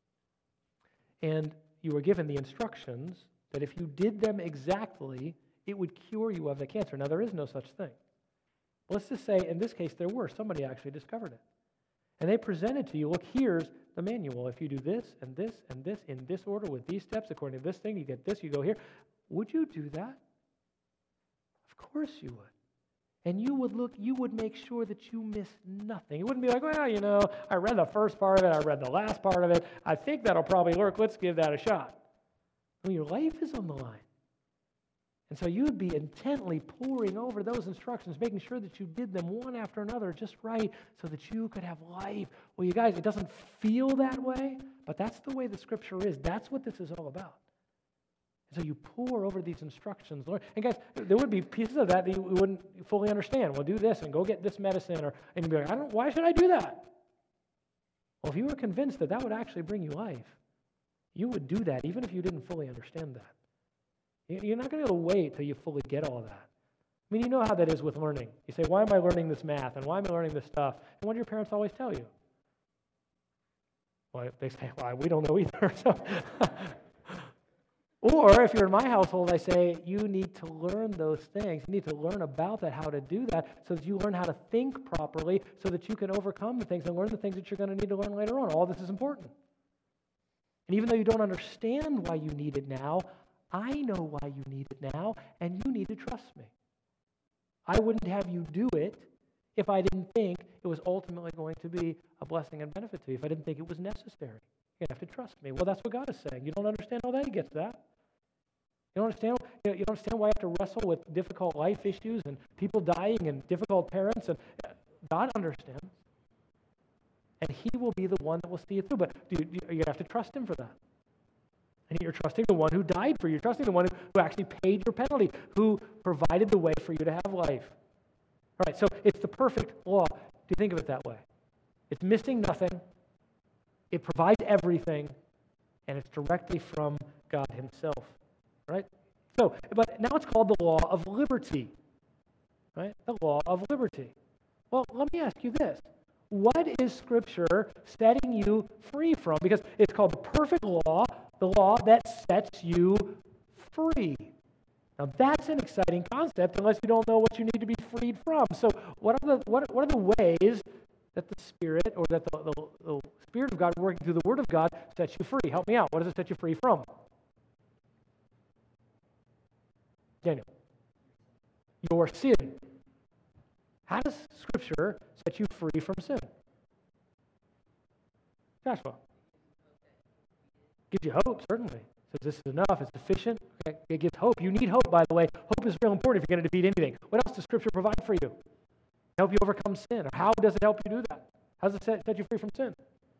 And you were given the instructions that if you did them exactly, it would cure you of the cancer. Now, there is no such thing. Let's just say, in this case, there were. Somebody actually discovered it. And they presented to you, look, here's the manual. If you do this and this and this in this order with these steps, according to this thing, you get this, you go here. Would you do that? Of course you would. And you would make sure that you miss nothing. It wouldn't be like, well, I read the first part of it, I read the last part of it. I think that'll probably work. Let's give that a shot. Well, your life is on the line. And so you would be intently poring over those instructions, making sure that you did them one after another just right so that you could have life. Well, you guys, it doesn't feel that way, but that's the way the Scripture is. That's what this is all about. And so you pore over these instructions. And guys, there would be pieces of that you wouldn't fully understand. Well, do this and go get this medicine. And you'd be like, why should I do that? Well, if you were convinced that that would actually bring you life, you would do that even if you didn't fully understand that. You're not going to be able to wait till you fully get all that. I mean, you know how that is with learning. You say, why am I learning this math? And why am I learning this stuff? And what do your parents always tell you? Well, they say, well, we don't know either. So or if you're in my household, I say, you need to learn those things. You need to learn about that, how to do that, so that you learn how to think properly, so that you can overcome the things and learn the things that you're going to need to learn later on. All this is important. And even though you don't understand why you need it now, I know why you need it now, and you need to trust me. I wouldn't have you do it if I didn't think it was ultimately going to be a blessing and benefit to you, if I didn't think it was necessary. You have to trust me. Well, that's what God is saying. You don't understand all that? He gets that. You don't understand why I have to wrestle with difficult life issues and people dying and difficult parents, and God understands. And He will be the one that will see it through. But you have to trust Him for that. And you're trusting the one who died for you. You're trusting the one who actually paid your penalty, who provided the way for you to have life. All right, so it's the perfect law. Do you think of it that way? It's missing nothing. It provides everything. And it's directly from God Himself. Right? So, but now it's called the law of liberty. Right? The law of liberty. Well, let me ask you this. What is Scripture setting you free from? Because it's called the perfect law, the law that sets you free. Now that's an exciting concept unless you don't know what you need to be freed from. So what are the ways that the Spirit or that the Spirit of God working through the Word of God sets you free? Help me out. What does it set you free from? Daniel. Your sin. How does Scripture set you free from sin? Joshua. Gives you hope, certainly. Says this is enough, it's sufficient. Okay. It gives hope. You need hope, by the way. Hope is real important if you're going to defeat anything. What else does Scripture provide for you? Help you overcome sin. Or how does it help you do that? How does it set you free from sin?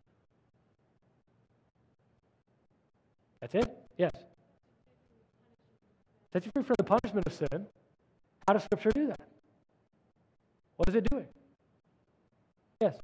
That's it? Yes. Set you free from the punishment of sin. How does Scripture do that? What is it doing? Yes.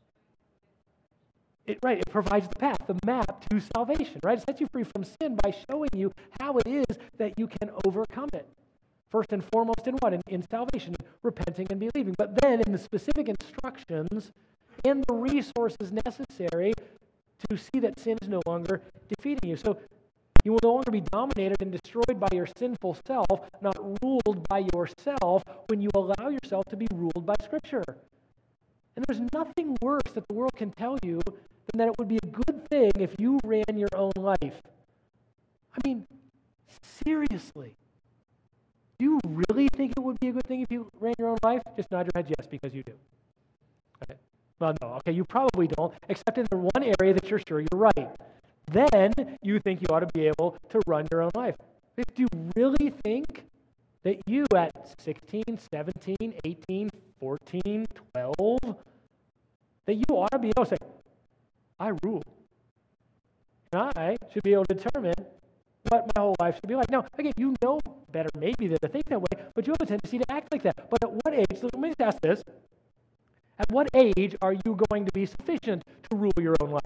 It provides the path, the map to salvation, right? It sets you free from sin by showing you how it is that you can overcome it. First and foremost in what? In salvation, repenting and believing. But then in the specific instructions and the resources necessary to see that sin is no longer defeating you. So you will no longer be dominated and destroyed by your sinful self, not ruled by yourself, when you allow yourself to be ruled by Scripture. And there's nothing worse that the world can tell you than that it would be a good thing if you ran your own life. I mean, seriously. Do you really think it would be a good thing if you ran your own life? Just nod your head yes, because you do. Okay. Well, no, okay, you probably don't, except in the one area that you're sure you're right. Then you think you ought to be able to run your own life. Do you really think that you at 16, 17, 18, 14, 12, that you ought to be able to say, I rule. And I should be able to determine what my whole life should be like. Now, again, you know better maybe than to think that way, but you have a tendency to act like that. But at what age, so let me just ask this, at what age are you going to be sufficient to rule your own life?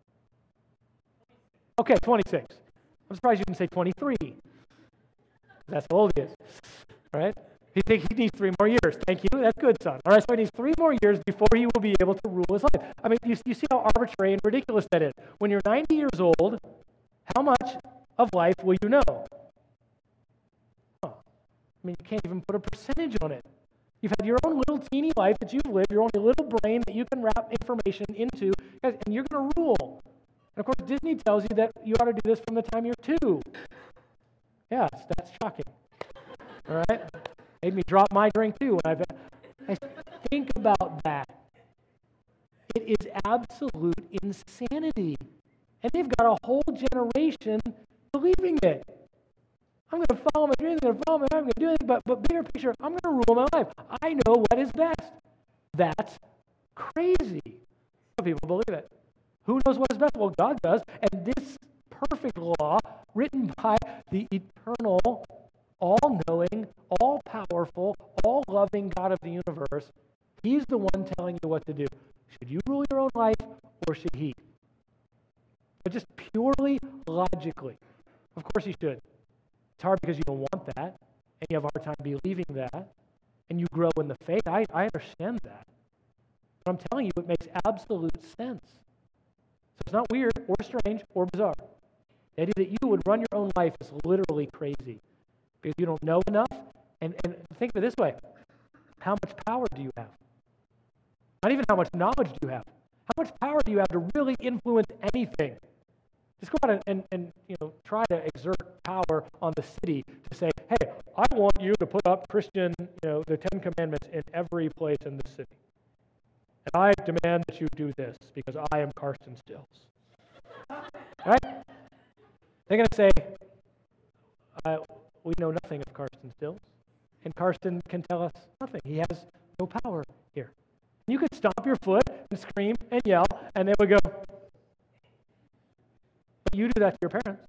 Okay, 26. I'm surprised you didn't say 23. That's how old he is. All right? He thinks he needs 3 more years. Thank you. That's good, son. All right, so he needs 3 more years before he will be able to rule his life. I mean, you see how arbitrary and ridiculous that is. When you're 90 years old, how much of life will you know? Oh, I mean, you can't even put a percentage on it. You've had your own little teeny life that you've lived, your own little brain that you can wrap information into, and you're going to rule. And of course, Disney tells you that you ought to do this from the time you're 2. Yeah, that's shocking. All right? Made me drop my drink too. I think about that. It is absolute insanity. And they've got a whole generation believing it. I'm going to follow my dreams, I'm going to follow my heart, I'm going to do anything, but bigger picture, I'm going to rule my life. I know what is best. That's crazy. Some people believe it. Who knows what is best? Well, God does. And this perfect law, written by the eternal, all-knowing, all-powerful, all-loving God of the universe, He's the one telling you what to do. Should you rule your own life, or should He? But just purely logically, of course He should. It's hard because you don't want that, and you have a hard time believing that, and you grow in the faith. I understand that. But I'm telling you, it makes absolute sense. So it's not weird or strange or bizarre. The idea that you would run your own life is literally crazy because you don't know enough. And think of it this way. How much power do you have? Not even how much knowledge do you have. How much power do you have to really influence anything? Just go out and try to exert power on the city to say, hey, I want you to put up Christian, the 10 Commandments in every place in the city. And I demand that you do this because I am Carsten Stills. Right? They're going to say, we know nothing of Carsten Stills. And Carsten can tell us nothing. He has no power here. You could stomp your foot and scream and yell, and they would go, but you do that to your parents.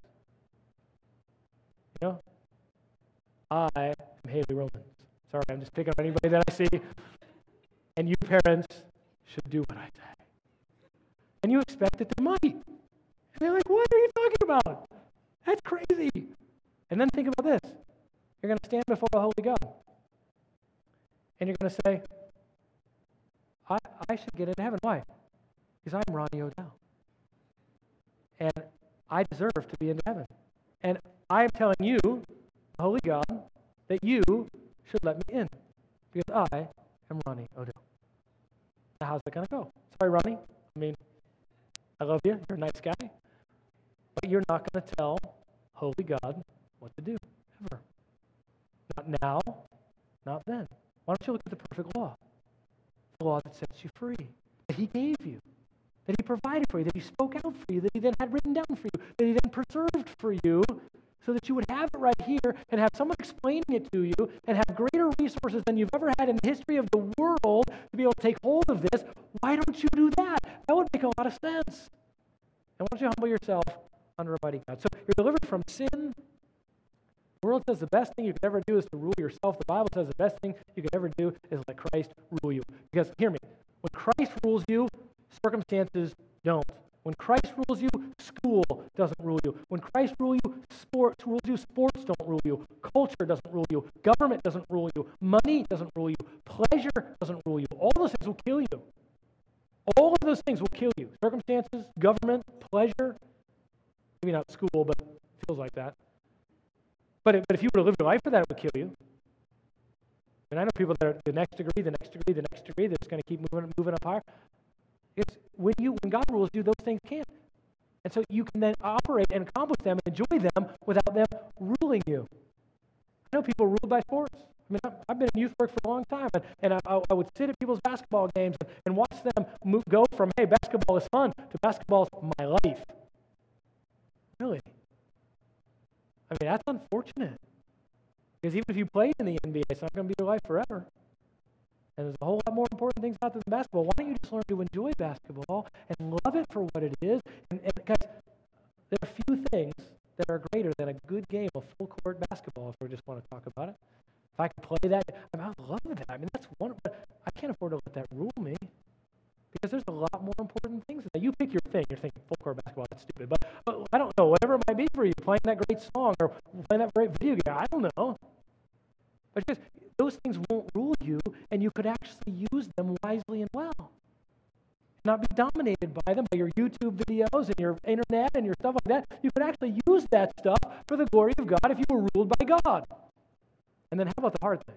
I am Haley Romans. Sorry, I'm just picking on anybody that I see. And you parents should do what I say. And you expect that they might. And they're like, what are you talking about? That's crazy. And then think about this. You're going to stand before a holy God. And you're going to say, I should get into heaven. Why? Because I'm Ronnie O'Dell. And I deserve to be into heaven. And I am telling you, holy God, that you should let me in. Because I am Ronnie O'Dell. Now, how's that going to go? Sorry, Ronnie. I love you. You're a nice guy. But you're not going to tell holy God what to do, ever. Not now, not then. Why don't you look at the perfect law? The law that sets you free, that He gave you, that He provided for you, that He spoke out for you, that He then had written down for you, that He then preserved for you, so that you would have it right here and have someone explaining it to you and have greater resources than you've ever had in the history of the world to be able to take hold of this. Why don't you do that? That would make a lot of sense. And why don't you humble yourself under a mighty God? So you're delivered from sin. The world says the best thing you could ever do is to rule yourself. The Bible says the best thing you could ever do is let Christ rule you. Because, hear me, when Christ rules you, circumstances don't. When Christ rules you, school doesn't rule you. When Christ rules you, sports don't rule you. Culture doesn't rule you. Government doesn't rule you. Money doesn't rule you. Pleasure doesn't rule you. All those things will kill you. All of those things will kill you. Circumstances, government, pleasure. Maybe not school, but it feels like that. But if you were to live your life for that, it would kill you. I know people that are the next degree, they're just going to keep moving up higher. It's when God rules you, those things can't. And so you can then operate and accomplish them and enjoy them without them ruling you. I know people ruled by sports. I've been in youth work for a long time, and I would sit at people's basketball games and watch them go from, hey, basketball is fun, to basketball is my life. Really? That's unfortunate. Because even if you played in the NBA, it's not going to be your life forever. And there's a whole lot more important things out there than basketball. Why don't you just learn to enjoy basketball and love it for what it is? And guys, there are few things that are greater than a good game of full-court basketball, if we just want to talk about it. If I could play that, I love that. That's one, but I can't afford to let that rule me. Because there's a lot more important things. You pick your thing. You're thinking full-court basketball, that's stupid. But I don't know, whatever it might be for you, playing that great song or playing that great video game, I don't know. But just, those things won't rule you, and you could actually use them wisely and well. Not be dominated by them, by your YouTube videos and your internet and your stuff like that. You could actually use that stuff for the glory of God if you were ruled by God. And then how about the hard things?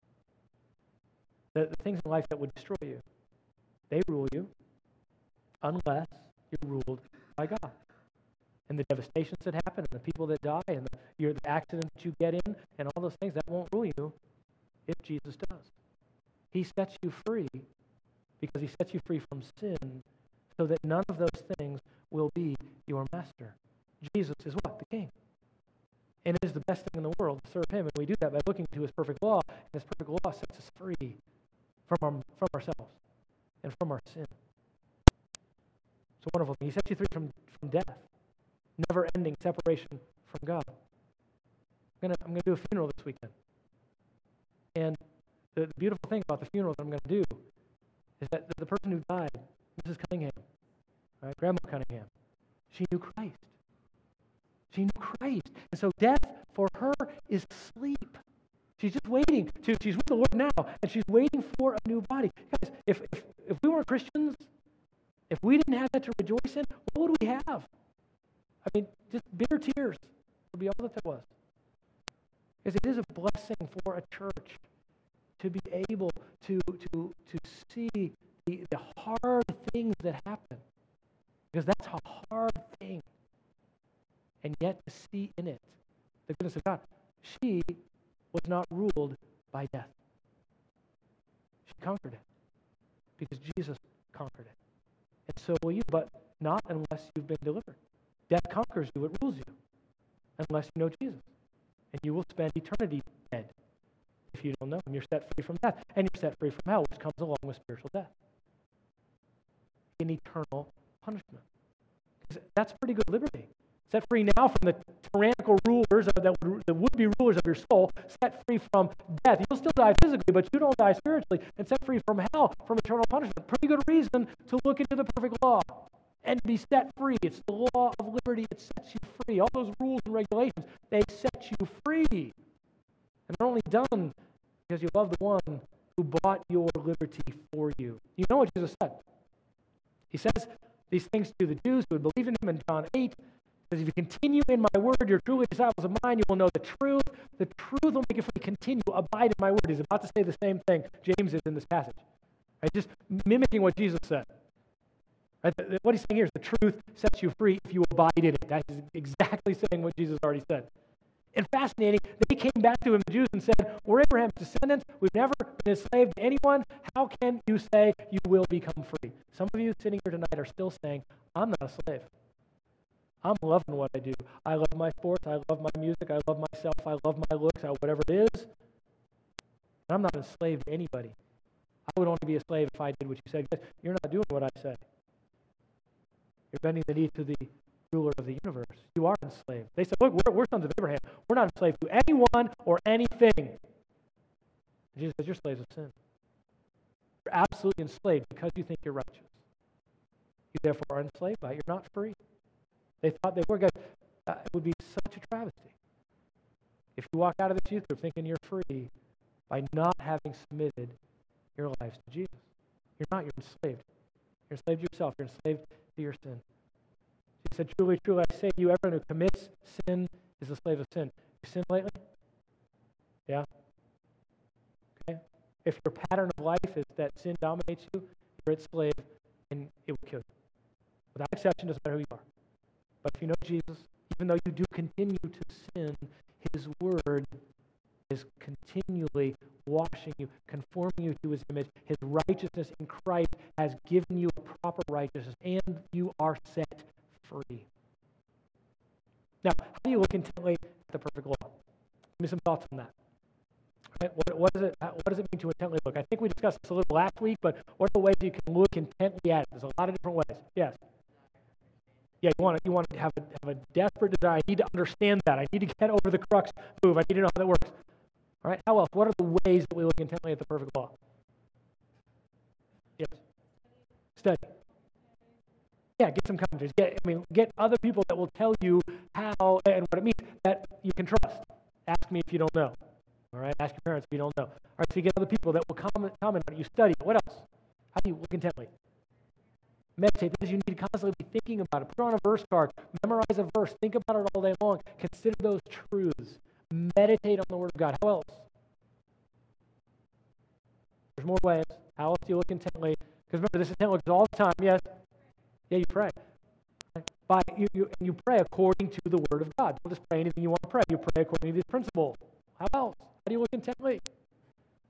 The things in life that would destroy you. They rule you unless you're ruled by God. And the devastations that happen, and the people that die, and the accidents that you get in, and all those things, that won't rule you if Jesus does. He sets you free because he sets you free from sin so that none of those things will be your master. Jesus is what? The King. And it is the best thing in the world to serve him. And we do that by looking to his perfect law. And his perfect law sets us free from ourselves and from our sin. It's a wonderful thing. He sets you free from death. Never-ending separation from God. I'm gonna do a funeral this weekend. And the beautiful thing about the funeral that I'm going to do is that the person who died, Mrs. Cunningham, right, Grandma Cunningham, she knew Christ. She knew Christ. And so death for her is sleep. She's just waiting. She's with the Lord now, and she's waiting for a new body. Guys, if we weren't Christians, if we didn't have that to rejoice in, what would we have? I mean, just bitter tears would be all that there was. Because it is a blessing for a church to be able to see the hard things that happen. Because that's a hard thing. And yet to see in it the goodness of God. She was not ruled by death. She conquered it. Because Jesus conquered it. And so will you, but not unless you've been delivered. Death conquers you, it rules you. Unless you know Jesus. And you will spend eternity dead if you don't know him. You're set free from death. And you're set free from hell, which comes along with spiritual death. In eternal punishment. That's pretty good liberty. Set free now from the tyrannical rulers, the would-be rulers of your soul. Set free from death. You'll still die physically, but you don't die spiritually. And set free from hell, from eternal punishment. Pretty good reason to look into the perfect law and be set free. It's the law of liberty. It sets you free. All those rules and regulations, they set you free. And they're only done because you love the one who bought your liberty for you. You know what Jesus said? He says these things to the Jews who had believed in him in John 8. He says, if you continue in my word, you're truly disciples of mine. You will know the truth. The truth will make you free. Continue, abide in my word. He's about to say the same thing James is in this passage. Right? Just mimicking what Jesus said. Right? What he's saying here is the truth sets you free if you abide in it. That is exactly saying what Jesus already said. And fascinating, they came back to him, the Jews, and said, we're Abraham's descendants. We've never been enslaved to anyone. How can you say you will become free? Some of you sitting here tonight are still saying, I'm not a slave. I'm loving what I do. I love my sports. I love my music. I love myself. I love my looks, whatever it is. And I'm not enslaved to anybody. I would only be a slave if I did what you said. You're not doing what I say. You're bending the knee to the ruler of the universe. You are enslaved. They said, look, we're sons of Abraham. We're not enslaved to anyone or anything. And Jesus says, you're slaves of sin. You're absolutely enslaved because you think you're righteous. You therefore are enslaved by it. You're not free. They thought they were good. It would be such a travesty if you walk out of this youth group thinking you're free by not having submitted your lives to Jesus. You're not. You're enslaved. You're enslaved to yourself. You're enslaved to your sin. He said, truly, truly, I say to you, everyone who commits sin is a slave of sin. You sinned lately? Yeah? Okay? If your pattern of life is that sin dominates you, you're its slave, and it will kill you. Without exception, doesn't matter who you are. But if you know Jesus, even though you do continue to sin, his word is continually washing you, conforming you to his image. His righteousness in Christ has given you a proper righteousness, and you are set free. Now, how do you look intently at the perfect law? Give me some thoughts on that. Right? What does it mean to intently look? I think we discussed this a little last week, but what are the ways you can look intently at it? There's a lot of different ways. Yes. Yeah, you want to have a desperate desire. I need to understand that. I need to get over the crux move. I need to know how that works. All right. How else? What are the ways that we look intently at the perfect law? Yes. Study. Yeah, get some commentaries. Get other people that will tell you how and what it means that you can trust. Ask me if you don't know. All right. Ask your parents if you don't know. All right. So you get other people that will comment on it. You study. What else? How do you look intently? Meditate, because you need to constantly be thinking about it. Put on a verse card. Memorize a verse. Think about it all day long. Consider those truths. Meditate on the Word of God. How else? There's more ways. How else do you look intently? Because remember, this intent looks all the time. Yes? Yeah, you pray. You pray according to the Word of God. Don't just pray anything you want to pray. You pray according to this principle. How else? How do you look intently?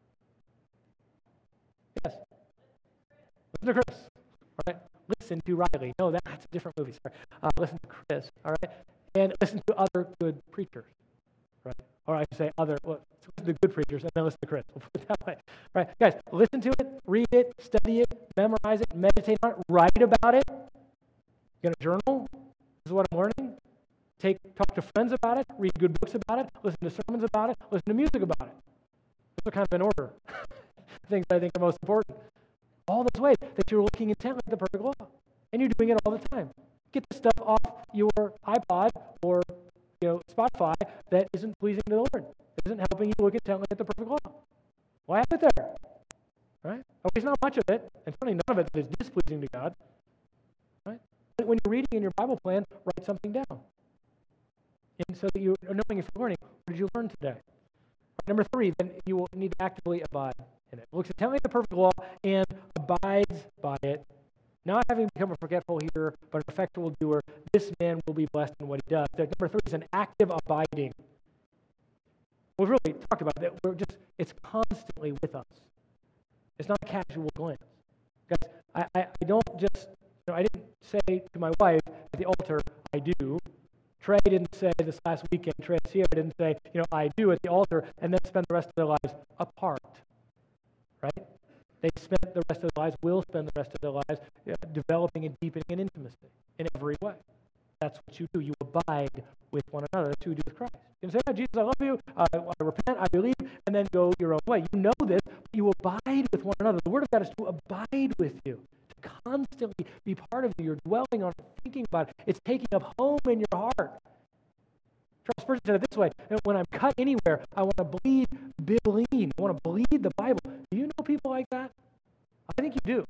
listen to Chris, all right? Listen to Riley. No, that's a different movie, sorry. Listen to Chris, all right? And listen to other good preachers, right? Or I should say listen to good preachers and then listen to Chris. We'll put it that way. All right, guys, listen to it, read it, study it, memorize it, meditate on it, write about it. Get a journal. This is what I'm learning. Talk to friends about it, read good books about it, listen to sermons about it, listen to music about it. Those are kind of in order. Things I think are most important. All those ways that you're looking intently at the perfect law. And you're doing it all the time. Get the stuff off your iPod or Spotify that isn't pleasing to the Lord. That isn't helping you look intently at the perfect law. Why have it there? Right? At least not much of it, and certainly none of it that is displeasing to God. Right? But when you're reading in your Bible plan, write something down. And so that you're knowing if you're learning, what did you learn today? Number 3, then you will need to actively abide in it. Looks intently at the perfect law and abides by it, not having become a forgetful hearer, but an effectual doer. This man will be blessed in what he does. Number 3 is an active abiding. We've really talked about that. It's constantly with us. It's not a casual glance. Guys, I don't just, I didn't say to my wife at the altar, I do. Trey didn't say this last weekend, Trey Sierra didn't say, I do at the altar, and then spend the rest of their lives apart, right? They spent the rest of their lives, will spend the rest of their lives developing and deepening in intimacy in every way. That's what you do. You abide with one another. That's what you do with Christ. You can say, Jesus, I love you, I repent, I believe, and then go your own way. You know this, but you abide with one another. The Word of God is to abide with you, to constantly be part of you. You're dwelling on it, thinking about it. It's taking up home in your heart. Charles Spurgeon said it this way, when I'm cut anywhere, I want to bleed Bibline. I want to bleed the Bible. Do you know people like that? I think you do.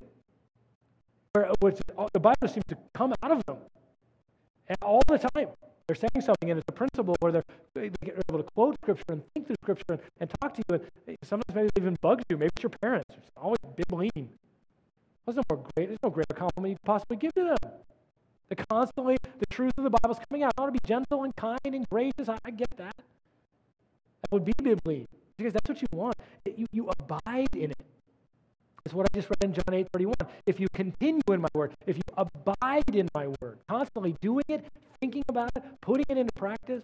The Bible seems to come out of them. And all the time. They're saying something, and it's a principle where they're able to quote Scripture and think through Scripture and talk to you. And sometimes maybe it even bugs you. Maybe it's your parents. It's always Bibline. There's no greater compliment you could possibly give to them. The truth of the Bible is coming out. I want to be gentle and kind and gracious. I get that. That would be Bibline. Because that's what you want. You abide in it. It's what I just read in John 8:31. If you continue in my word, if you abide in my word, constantly doing it, thinking about it, putting it into practice,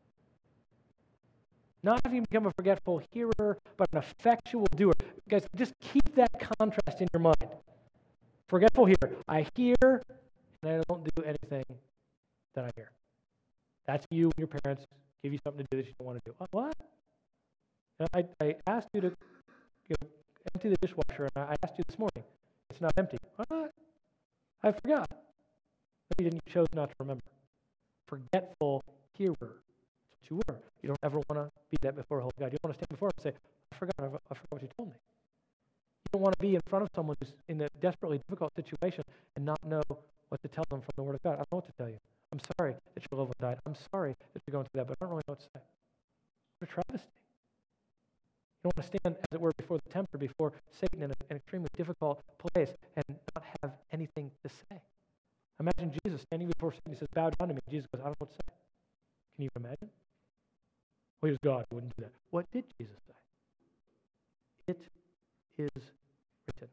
not having become a forgetful hearer, but an effectual doer. Guys, just keep that contrast in your mind. Forgetful hearer. I hear, and I don't do anything that I hear. That's you and your parents give you something to do that you don't want to do. What? I asked you to empty the dishwasher, and I asked you this morning. It's not empty. What? I forgot. Maybe you chose not to remember. Forgetful hearer. That's what you were. You don't ever want to be that before a holy God. You don't want to stand before him and say, I forgot what you told me. You don't want to be in front of someone who's in a desperately difficult situation and not know what to tell them from the Word of God. I don't know what to tell you. I'm sorry that your loved one died. I'm sorry that you're going through that, but I don't really know what to say. What a travesty. You don't want to stand, as it were, before the tempter, before Satan in an extremely difficult place and not have anything to say. Imagine Jesus standing before Satan. He says, bow down to me. Jesus goes, I don't know what to say. Can you imagine? Well, he was God. He wouldn't do that. What did Jesus say? It is written.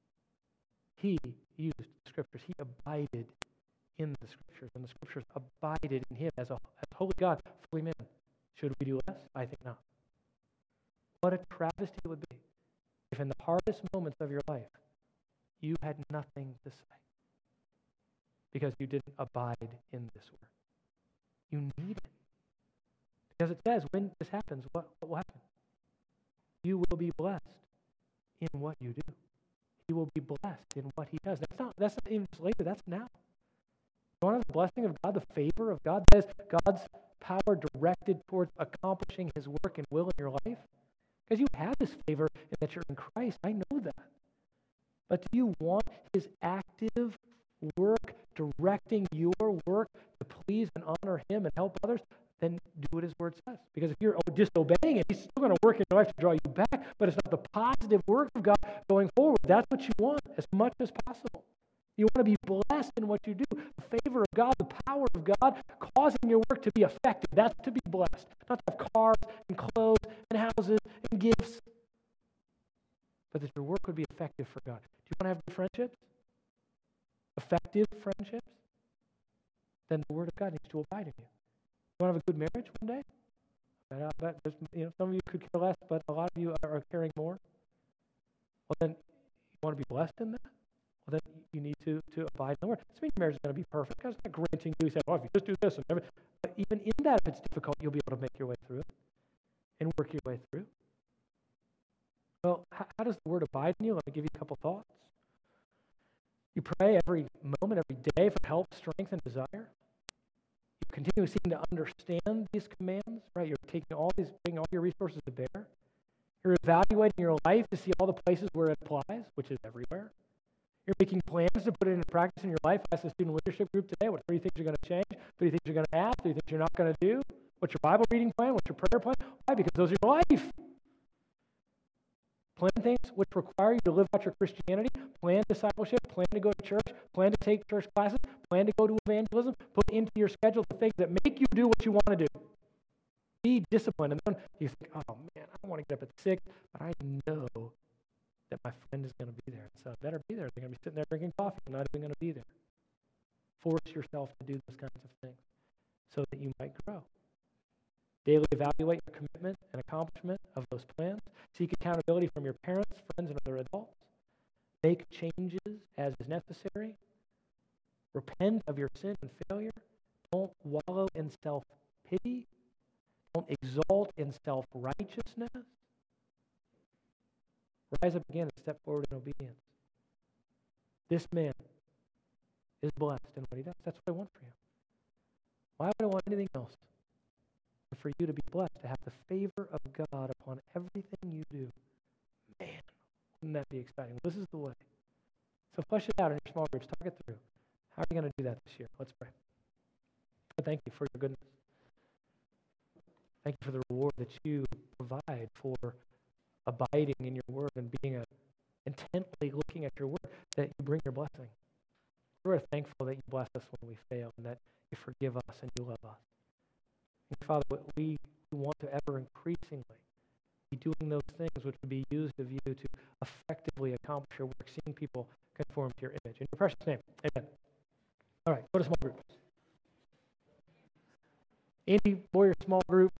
He used the Scriptures. He abided in the Scriptures, and the Scriptures abided in him as holy God, fully man. Should we do less? I think not. What a travesty it would be if in the hardest moments of your life you had nothing to say because you didn't abide in this word. You need it. Because it says when this happens, what will happen? You will be blessed in what you do. He will be blessed in what he does. That's not even just later, that's now. You want the blessing of God, the favor of God? That is God's power directed towards accomplishing his work and will in your life? Because you have this favor and that you're in Christ. I know that. But do you want his active work directing your work to please and honor him and help others? Then do what his word says. Because if you're disobeying it, he's still going to work in your life to draw you back, but it's not the positive work of God going forward. That's what you want as much as possible. You want to be blessed in what you do. The favor of God, the power of God, causing your work to be effective. That's to be blessed. Not to have cars and clothes and houses and gifts, but that your work would be effective for God. Do you want to have good friendships? Effective friendships? Then the Word of God needs to abide in you. You want to have a good marriage one day? I bet some of you could care less, but a lot of you are caring more. Well, then you want to be blessed in that? Well, then you need to abide in the Word. Doesn't mean your marriage is going to be perfect. God's not granting you. He said, if you just do this. And everything. But even in that, if it's difficult, you'll be able to make your way through it and work your way through. Well, how does the Word abide in you? Let me give you a couple thoughts. You pray every moment, every day for help, strength, and desire. You continue seeking to understand these commands, right? You're bringing all your resources to bear. You're evaluating your life to see all the places where it applies, which is everywhere. You're making plans to put it into practice in your life. I asked the student leadership group today, what 3 things you're going to change, 3 things you're going to add, 3 things you're not going to do. What's your Bible reading plan? What's your prayer plan? Why? Because those are your life. Plan things which require you to live out your Christianity, plan discipleship, plan to go to church, plan to take church classes, plan to go to evangelism, put into your schedule the things that make you do what you want to do. Be disciplined. And then you think, oh man, I don't want to get up at 6, but I know that my friend is going to be there. So I better be there. They're going to be sitting there drinking coffee. I'm not even going to be there. Force yourself to do those kinds of things so that you might grow. Daily evaluate your commitment and accomplishment of those plans. Seek accountability from your parents, friends, and other adults. Make changes as is necessary. Repent of your sin and failure. Don't wallow in self-pity. Don't exalt in self-righteousness. Rise up again and step forward in obedience. This man is blessed in what he does. That's what I want for you. Why would I want anything else? For you to be blessed, to have the favor of God upon everything you do. Man, wouldn't that be exciting? This is the way. So flesh it out in your small groups. Talk it through. How are you going to do that this year? Let's pray. God, thank you for your goodness. Thank you for the reward that you provide for abiding in your word and being intently looking at your word, that you bring your blessing. We're thankful that you bless us when we fail and that you forgive us and you love us. And Father, we want to ever increasingly be doing those things which would be used of you to effectively accomplish your work, seeing people conform to your image. In your precious name, amen. All right, go to small group. Andy Boyer small group.